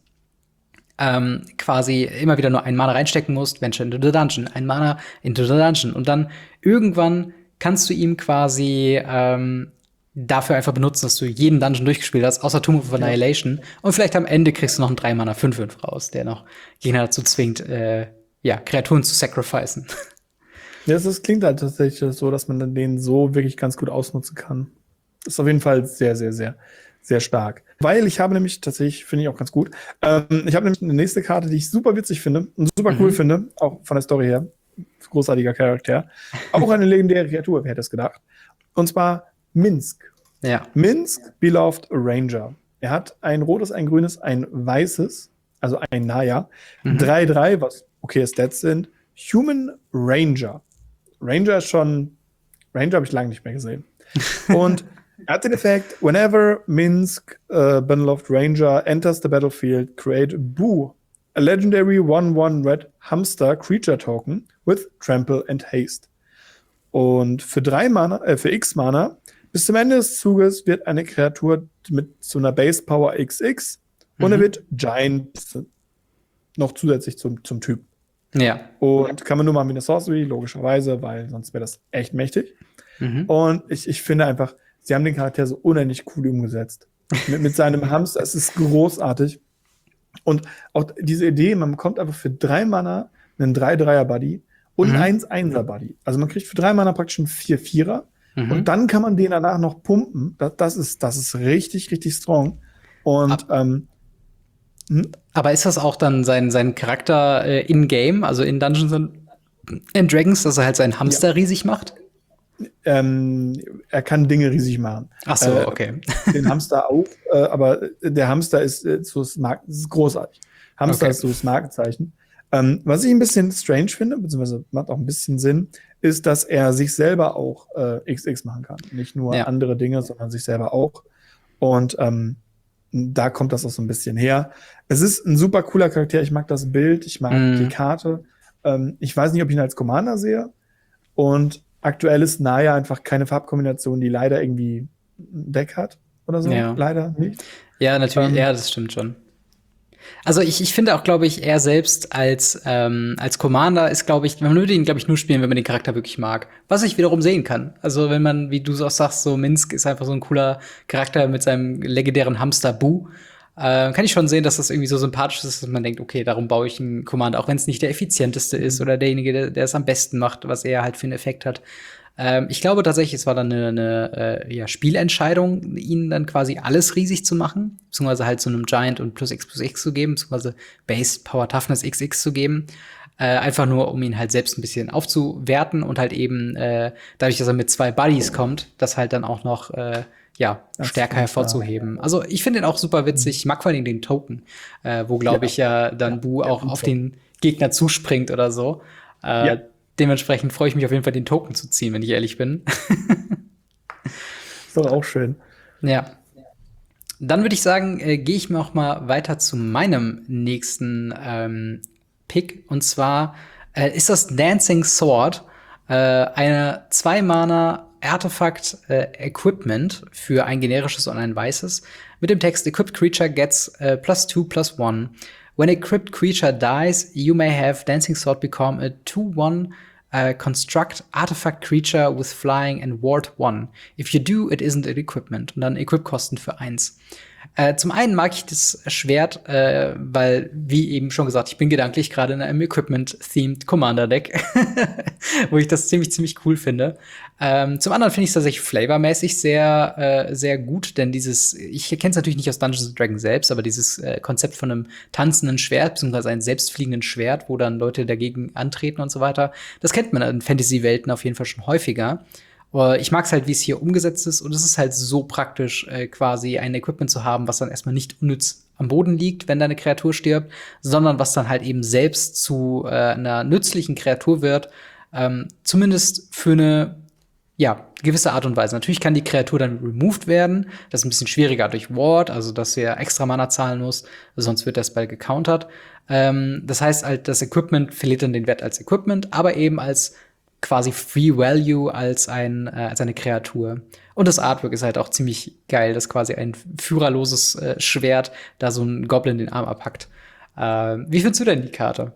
quasi immer wieder nur 1 Mana reinstecken musst, Venture into the Dungeon, 1 Mana into the Dungeon. Und dann irgendwann kannst du ihm quasi dafür einfach benutzen, dass du jeden Dungeon durchgespielt hast, außer Tomb of Annihilation. Und vielleicht am Ende kriegst du noch einen 3 Mana 5/5 raus, der noch Gegner dazu zwingt, Kreaturen zu sacrificen. Ja, das klingt halt tatsächlich so, dass man dann den so wirklich ganz gut ausnutzen kann. Das ist auf jeden Fall sehr, sehr, sehr, sehr stark. Weil ich habe nämlich tatsächlich, finde ich auch ganz gut, ich habe nämlich eine nächste Karte, die ich super witzig finde und super cool finde, auch von der Story her. Großartiger Charakter. Auch eine legendäre Kreatur, wer hätte es gedacht. Und zwar Minsc. Ja. Minsc, Beloved Ranger. Er hat ein rotes, ein grünes, ein weißes, also ein Naya. 3/3, was okay Stats sind. Human Ranger. Ranger habe ich lange nicht mehr gesehen. Und er hat den Effekt, whenever Minsc, Beloved Ranger enters the battlefield, create Boo, a legendary 1/1 red hamster creature token with trample and haste. Und für 3 Mana, für X Mana Bis zum Ende des Zuges wird eine Kreatur mit so einer Base Power XX und er wird Giant noch zusätzlich zum Typ. Ja. Und kann man nur machen wie eine Sorcery, logischerweise, weil sonst wäre das echt mächtig. Und ich finde einfach, sie haben den Charakter so unendlich cool umgesetzt. Mit seinem Hamster, es ist großartig. Und auch diese Idee, man bekommt einfach für 3 Mana einen 3-3er-Buddy und einen 1-1er-Buddy. Also man kriegt für 3 Mana praktisch einen 4-4er. Und dann kann man den danach noch pumpen. Das ist richtig, richtig strong. Und aber ist das auch dann sein Charakter in-game, also in Dungeons and Dragons, dass er halt seinen Hamster riesig macht? Er kann Dinge riesig machen. Ach so, okay. Den Hamster auch, aber der Hamster ist so das ist großartig. Hamster ist so das Markenzeichen. Was ich ein bisschen strange finde, beziehungsweise macht auch ein bisschen Sinn, ist, dass er sich selber auch XX machen kann. Nicht nur andere Dinge, sondern sich selber auch. Und da kommt das auch so ein bisschen her. Es ist ein super cooler Charakter. Ich mag das Bild, ich mag die Karte. Ich weiß nicht, ob ich ihn als Commander sehe. Und aktuell ist Naya einfach keine Farbkombination, die leider irgendwie ein Deck hat oder so. Ja. Leider nicht. Ja, natürlich. Ja, das stimmt schon. Also ich finde auch, glaube ich, er selbst als Commander ist, glaube ich, man würde ihn, glaube ich, nur spielen, wenn man den Charakter wirklich mag. Was ich wiederum sehen kann. Also wenn man, wie du es auch sagst, so Minsk ist einfach so ein cooler Charakter mit seinem legendären Hamster Boo. Kann ich schon sehen, dass das irgendwie so sympathisch ist, dass man denkt, okay, darum baue ich einen Commander, auch wenn es nicht der effizienteste ist oder derjenige, der es am besten macht, was er halt für einen Effekt hat. Ich glaube tatsächlich, es war dann eine Spielentscheidung, ihnen dann quasi alles riesig zu machen, beziehungsweise halt so einem Giant und plus X zu geben, beziehungsweise Base Power Toughness XX zu geben. Einfach nur, um ihn halt selbst ein bisschen aufzuwerten und halt eben dadurch, dass er mit 2 Buddies kommt, das halt dann auch noch stärker hervorzuheben. Also ich finde ihn auch super witzig. Ich mag vor allem den Token, wo, glaube ich, dann Boo auch auf den Gegner zuspringt oder so. Dementsprechend freue ich mich auf jeden Fall, den Token zu ziehen, wenn ich ehrlich bin. Ist doch auch schön. Ja. Dann würde ich sagen, gehe ich noch mal weiter zu meinem nächsten Pick. Und zwar ist das Dancing Sword, eine 2-Mana Artefakt Equipment für ein generisches und ein weißes mit dem Text Equipped Creature gets +2/+1. When a equipped creature dies, you may have Dancing Sword become a 2/1 construct artifact creature with flying and ward 1. If you do, it isn't an equipment. Und dann Equip-Kosten für 1. Zum einen mag ich das Schwert, weil, wie eben schon gesagt, ich bin gedanklich gerade in einem Equipment-themed Commander-Deck, wo ich das ziemlich cool finde. Zum anderen finde ich es tatsächlich flavormäßig sehr gut, denn ich kenne es natürlich nicht aus Dungeons & Dragons selbst, aber dieses Konzept von einem tanzenden Schwert, beziehungsweise einem selbstfliegenden Schwert, wo dann Leute dagegen antreten und so weiter, das kennt man in Fantasy-Welten auf jeden Fall schon häufiger. Ich mag es halt, wie es hier umgesetzt ist. Und es ist halt so praktisch, quasi ein Equipment zu haben, was dann erstmal nicht unnütz am Boden liegt, wenn deine Kreatur stirbt, sondern was dann halt eben selbst zu einer nützlichen Kreatur wird. Zumindest für eine gewisse Art und Weise. Natürlich kann die Kreatur dann removed werden. Das ist ein bisschen schwieriger durch Ward, also dass er extra Mana zahlen muss, sonst wird der Spell gecountert. Das heißt halt, das Equipment verliert dann den Wert als Equipment, aber eben als quasi Free Value als eine Kreatur. Und das Artwork ist halt auch ziemlich geil, dass quasi ein führerloses Schwert da so ein Goblin den Arm abhackt. Wie findest du denn die Karte?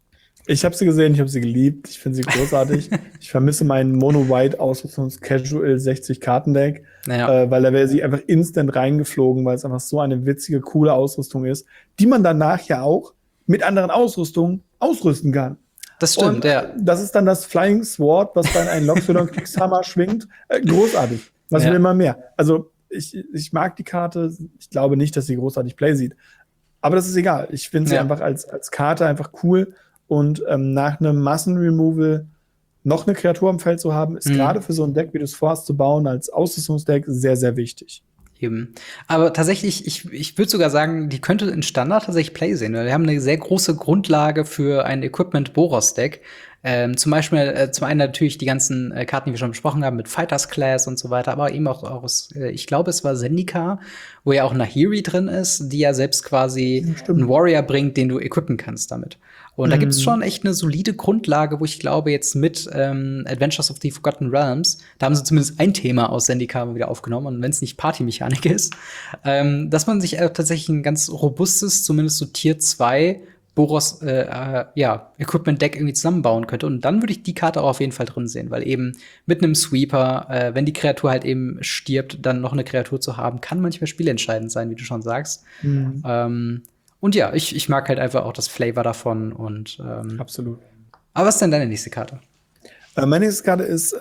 Ich habe sie gesehen, ich habe sie geliebt, ich finde sie großartig. Ich vermisse meinen Mono-White Ausrüstungs-Casual 60-Karten-Deck, weil da wäre sie einfach instant reingeflogen, weil es einfach so eine witzige, coole Ausrüstung ist, die man danach ja auch mit anderen Ausrüstungen ausrüsten kann. Das stimmt, und, das ist dann das Flying Sword, was dann ein Loxodon Kriegshammer schwingt. Großartig. Was will man mehr? Also, ich mag die Karte. Ich glaube nicht, dass sie großartig Play sieht. Aber das ist egal. Ich finde sie einfach als Karte einfach cool. Und nach einem Massenremoval noch eine Kreatur am Feld zu haben, ist gerade für so ein Deck, wie du es vorhast zu bauen, als Ausrüstungsdeck sehr, sehr wichtig. Eben. Aber tatsächlich, ich würde sogar sagen, die könnte in Standard tatsächlich Play sehen, weil wir haben eine sehr große Grundlage für ein Equipment-Boros-Deck. Zum Beispiel, zum einen natürlich die ganzen Karten, die wir schon besprochen haben, mit Fighters Class und so weiter, aber eben auch aus, ich glaube, es war Zendikar, wo ja auch Nahiri drin ist, die ja selbst quasi einen Warrior bringt, den du equippen kannst damit. Und da gibt's schon echt eine solide Grundlage, wo ich glaube, jetzt mit Adventures of the Forgotten Realms, da haben sie zumindest ein Thema aus Zendikar wieder aufgenommen, und wenn es nicht Partymechanik ist, dass man sich tatsächlich ein ganz robustes, zumindest so Tier 2 Boros Equipment-Deck irgendwie zusammenbauen könnte. Und dann würde ich die Karte auch auf jeden Fall drin sehen, weil eben mit einem Sweeper, wenn die Kreatur halt eben stirbt, dann noch eine Kreatur zu haben, kann manchmal spielentscheidend sein, wie du schon sagst. Und ja, ich mag halt einfach auch das Flavor davon. Und Absolut. Aber was ist denn deine nächste Karte? Meine nächste Karte ist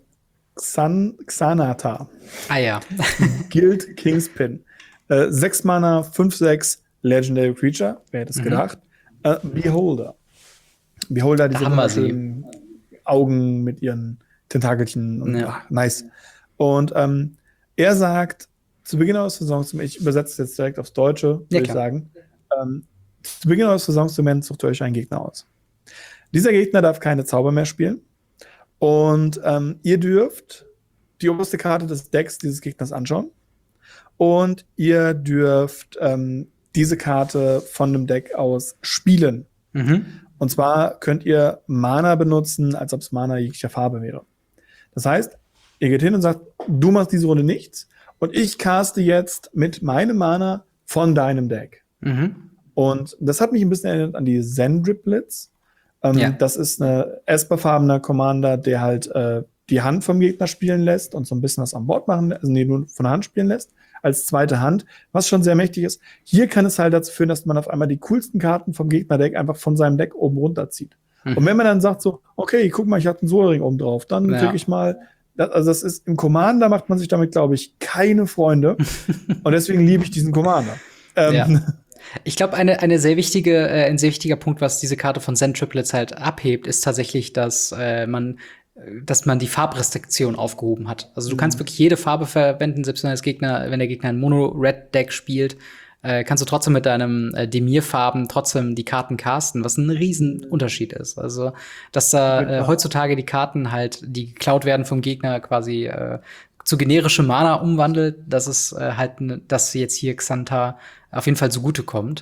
Xanata. Ah ja. Guild Kingspin. 6 Mana, 5/6 Legendary Creature. Wer hätte es gedacht? Beholder. Beholder, diese wunderschönen Augen mit ihren Tentakelchen. Und, nice. Und er sagt, zu Beginn eures Saisons, ich übersetze es jetzt direkt aufs Deutsche, würde ich sagen, zu Beginn eures Saisonsmoments sucht ihr euch einen Gegner aus. Dieser Gegner darf keine Zauber mehr spielen. Und ihr dürft die oberste Karte des Decks dieses Gegners anschauen. Und ihr dürft diese Karte von dem Deck aus spielen. Und zwar könnt ihr Mana benutzen, als ob es Mana jeglicher Farbe wäre. Das heißt, ihr geht hin und sagt, du machst diese Runde nichts und ich caste jetzt mit meinem Mana von deinem Deck. Und das hat mich ein bisschen erinnert an die Zen-Driplets. Das ist ein Esper-farbener Commander, der halt die Hand vom Gegner spielen lässt und so ein bisschen was am Board machen, also nur von der Hand spielen lässt, als zweite Hand, was schon sehr mächtig ist. Hier kann es halt dazu führen, dass man auf einmal die coolsten Karten vom Gegnerdeck einfach von seinem Deck oben runterzieht. Und wenn man dann sagt so, okay, guck mal, ich hatte einen Sol-Ring oben drauf, dann kriege ich mal, das ist im Commander macht man sich damit, glaube ich, keine Freunde. Und deswegen liebe ich diesen Commander. Ich glaube, ein sehr wichtiger Punkt, was diese Karte von Zen Triplets halt abhebt, ist tatsächlich, dass man die Farbrestriktion aufgehoben hat. Also du kannst wirklich jede Farbe verwenden, selbst wenn der Gegner ein Mono-Red-Deck spielt, kannst du trotzdem mit deinem Demir-Farben trotzdem die Karten casten, was ein riesen Unterschied ist. Also, dass da heutzutage die Karten halt, die geklaut werden vom Gegner, quasi zu generische Mana umwandelt, dass es dass jetzt hier Xanta auf jeden Fall zugutekommt.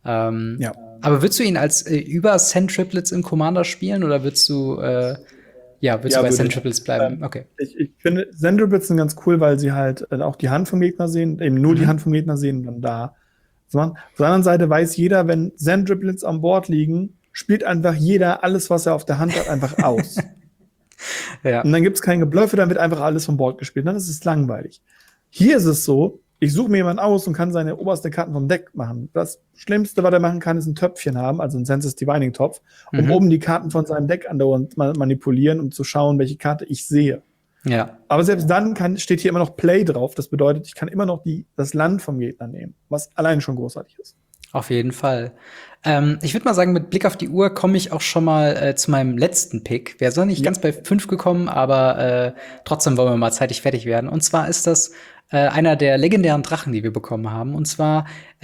Aber würdest du ihn als über Zen Triplets im Commander spielen oder würdest du bei Zen Triplets bleiben? Okay. Ich finde Zen Triplets sind ganz cool, weil sie halt auch die Hand vom Gegner sehen, eben nur die Hand vom Gegner sehen und dann da. Auf der anderen Seite weiß jeder, wenn Zen Triplets am Board liegen, spielt einfach jeder alles, was er auf der Hand hat, einfach aus. Und dann gibt's kein Gebluffe, dann wird einfach alles vom Board gespielt. Dann ist es langweilig. Hier ist es so, ich suche mir jemanden aus und kann seine oberste Karten vom Deck machen. Das Schlimmste, was er machen kann, ist ein Töpfchen haben, also ein Senses Divining Topf, um oben die Karten von seinem Deck andauernd manipulieren, um zu schauen, welche Karte ich sehe. Aber selbst dann steht hier immer noch Play drauf. Das bedeutet, ich kann immer noch das Land vom Gegner nehmen, was allein schon großartig ist. Auf jeden Fall. Ich würde mal sagen, mit Blick auf die Uhr komme ich auch schon mal zu meinem letzten Pick. Wir sind nicht ganz bei 5 gekommen, aber trotzdem wollen wir mal zeitig fertig werden. Und zwar ist das einer der legendären Drachen, die wir bekommen haben. Und zwar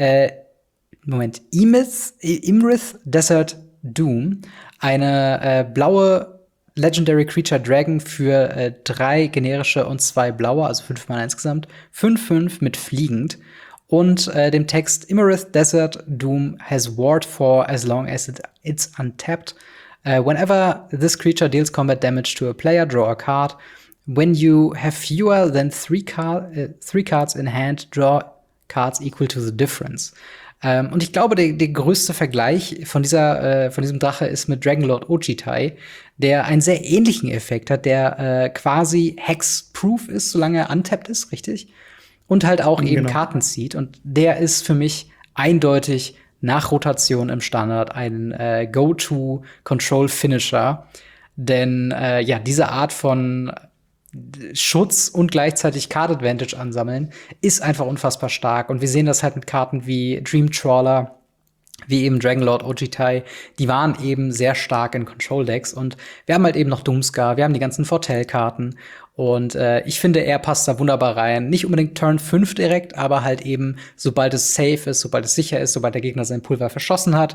Imrith Desert Doom. Eine blaue Legendary Creature Dragon für 3 generische und 2 blaue, also 5 Mana insgesamt. 5/5 mit fliegend. Und dem Text Imrith Desert Doom has ward for as long as it's untapped. Whenever this creature deals combat damage to a player, draw a card. When you have fewer than 3 cards in hand, draw cards equal to the difference. Und ich glaube, der größte Vergleich von diesem Drache ist mit Dragonlord Ojitai, der einen sehr ähnlichen Effekt hat, der quasi Hex-proof ist, solange er untapped ist, richtig? Und halt auch eben Karten zieht. Und der ist für mich eindeutig nach Rotation im Standard ein Go-To-Control-Finisher. Denn diese Art von Schutz und gleichzeitig Card Advantage ansammeln ist einfach unfassbar stark. Und wir sehen das halt mit Karten wie Dream Trawler, wie eben Dragonlord Ojitai, die waren eben sehr stark in Control-Decks. Und wir haben halt eben noch Doomscar, wir haben die ganzen Foretell-Karten. Und ich finde, er passt da wunderbar rein. Nicht unbedingt Turn 5 direkt, aber halt eben, sobald es safe ist, sobald es sicher ist, sobald der Gegner sein Pulver verschossen hat,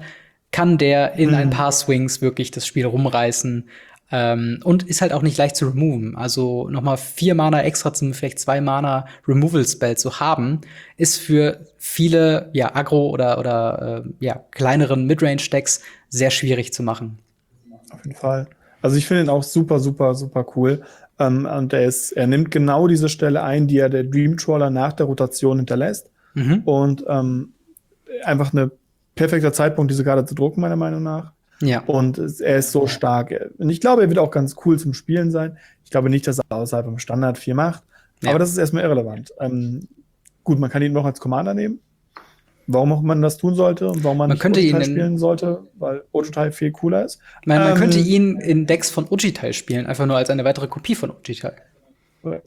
kann der in ein paar Swings wirklich das Spiel rumreißen. Und ist halt auch nicht leicht zu removen. Also nochmal 4 Mana extra zum vielleicht 2 Mana Removal-Spell zu haben, ist für viele Aggro- oder kleineren Midrange-Decks sehr schwierig zu machen. Auf jeden Fall. Also ich finde ihn auch super, super, super cool. Und er nimmt genau diese Stelle ein, die der Dreamtrawler nach der Rotation hinterlässt. Und einfach ein perfekter Zeitpunkt, diese Karte zu drucken, meiner Meinung nach. Ja. Und er ist so stark. Und ich glaube, er wird auch ganz cool zum Spielen sein. Ich glaube nicht, dass er außerhalb vom Standard viel macht. Ja. Aber das ist erstmal irrelevant. Gut, man kann ihn noch als Commander nehmen. Warum auch man das tun sollte und warum man nicht Ojutai spielen sollte, weil Ojutai viel cooler ist. Man könnte ihn in Decks von Ojutai spielen, einfach nur als eine weitere Kopie von Ojutai. Korrekt,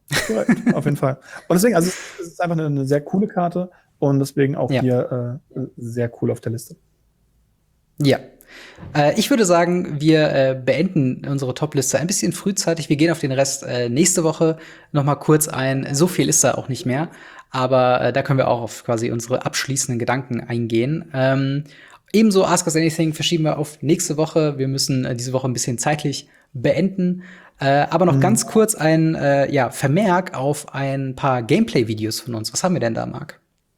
auf jeden Fall. Und deswegen, also es ist einfach eine sehr coole Karte und deswegen auch hier sehr cool auf der Liste. Ja. Ich würde sagen, wir beenden unsere Top-Liste ein bisschen frühzeitig. Wir gehen auf den Rest nächste Woche noch mal kurz ein. So viel ist da auch nicht mehr. Aber da können wir auch auf quasi unsere abschließenden Gedanken eingehen. Ebenso Ask Us Anything verschieben wir auf nächste Woche. Wir müssen diese Woche ein bisschen zeitlich beenden. Aber noch ganz kurz ein Vermerk auf ein paar Gameplay-Videos von uns. Was haben wir denn da, Marc?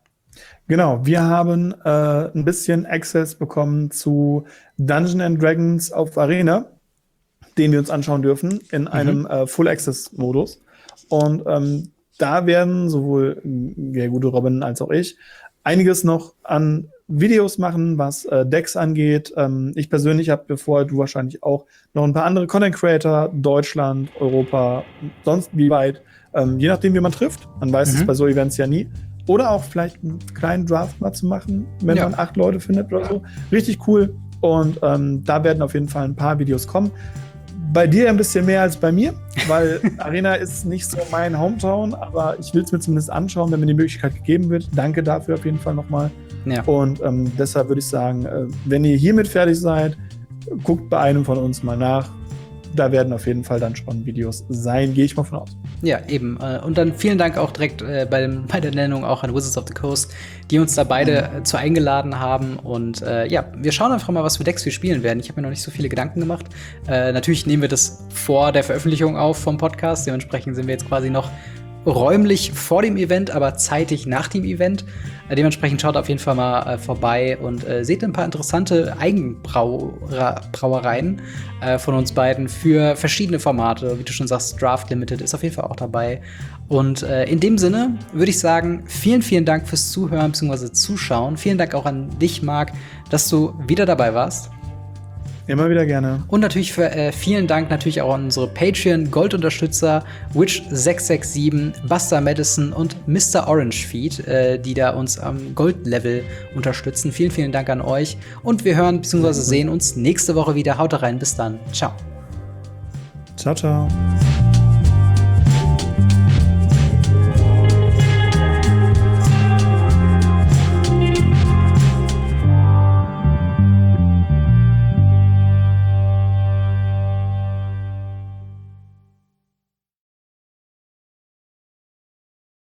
Genau, wir haben ein bisschen Access bekommen zu Dungeons & Dragons auf Arena, den wir uns anschauen dürfen in einem Full-Access-Modus. Und da werden sowohl der gute Robin als auch ich einiges noch an Videos machen, was Decks angeht. Ich persönlich habe, bevor du wahrscheinlich auch, noch ein paar andere Content-Creator, Deutschland, Europa, sonst wie weit, je nachdem, wie man trifft. Man weiß es bei so Events ja nie. Oder auch vielleicht einen kleinen Draft mal zu machen, wenn man 8 Leute findet oder so. Richtig cool. Und da werden auf jeden Fall ein paar Videos kommen. Bei dir ein bisschen mehr als bei mir, weil Arena ist nicht so mein Hometown, aber ich will es mir zumindest anschauen, wenn mir die Möglichkeit gegeben wird. Danke dafür auf jeden Fall nochmal. Ja. Und deshalb würde ich sagen, wenn ihr hiermit fertig seid, guckt bei einem von uns mal nach. Da werden auf jeden Fall dann schon Videos sein, gehe ich mal von aus. Ja, eben. Und dann vielen Dank auch direkt bei der Nennung auch an Wizards of the Coast, die uns da beide zu eingeladen haben. Und wir schauen einfach mal, was für Decks wir spielen werden. Ich habe mir noch nicht so viele Gedanken gemacht. Natürlich nehmen wir das vor der Veröffentlichung auf vom Podcast. Dementsprechend sind wir jetzt quasi noch räumlich vor dem Event, aber zeitig nach dem Event. Dementsprechend schaut auf jeden Fall mal vorbei und seht ein paar interessante Eigenbrauereien von uns beiden für verschiedene Formate. Wie du schon sagst, Draft Limited ist auf jeden Fall auch dabei. Und in dem Sinne würde ich sagen, vielen, vielen Dank fürs Zuhören bzw. Zuschauen. Vielen Dank auch an dich, Marc, dass du wieder dabei warst. Immer wieder gerne. Und natürlich vielen Dank natürlich auch an unsere Patreon-Gold-Unterstützer Witch667, Buster Madison und Mr. Orange Feed, die da uns am Gold-Level unterstützen. Vielen, vielen Dank an euch. Und wir hören bzw. sehen uns nächste Woche wieder. Haut rein, bis dann. Ciao. Ciao, ciao.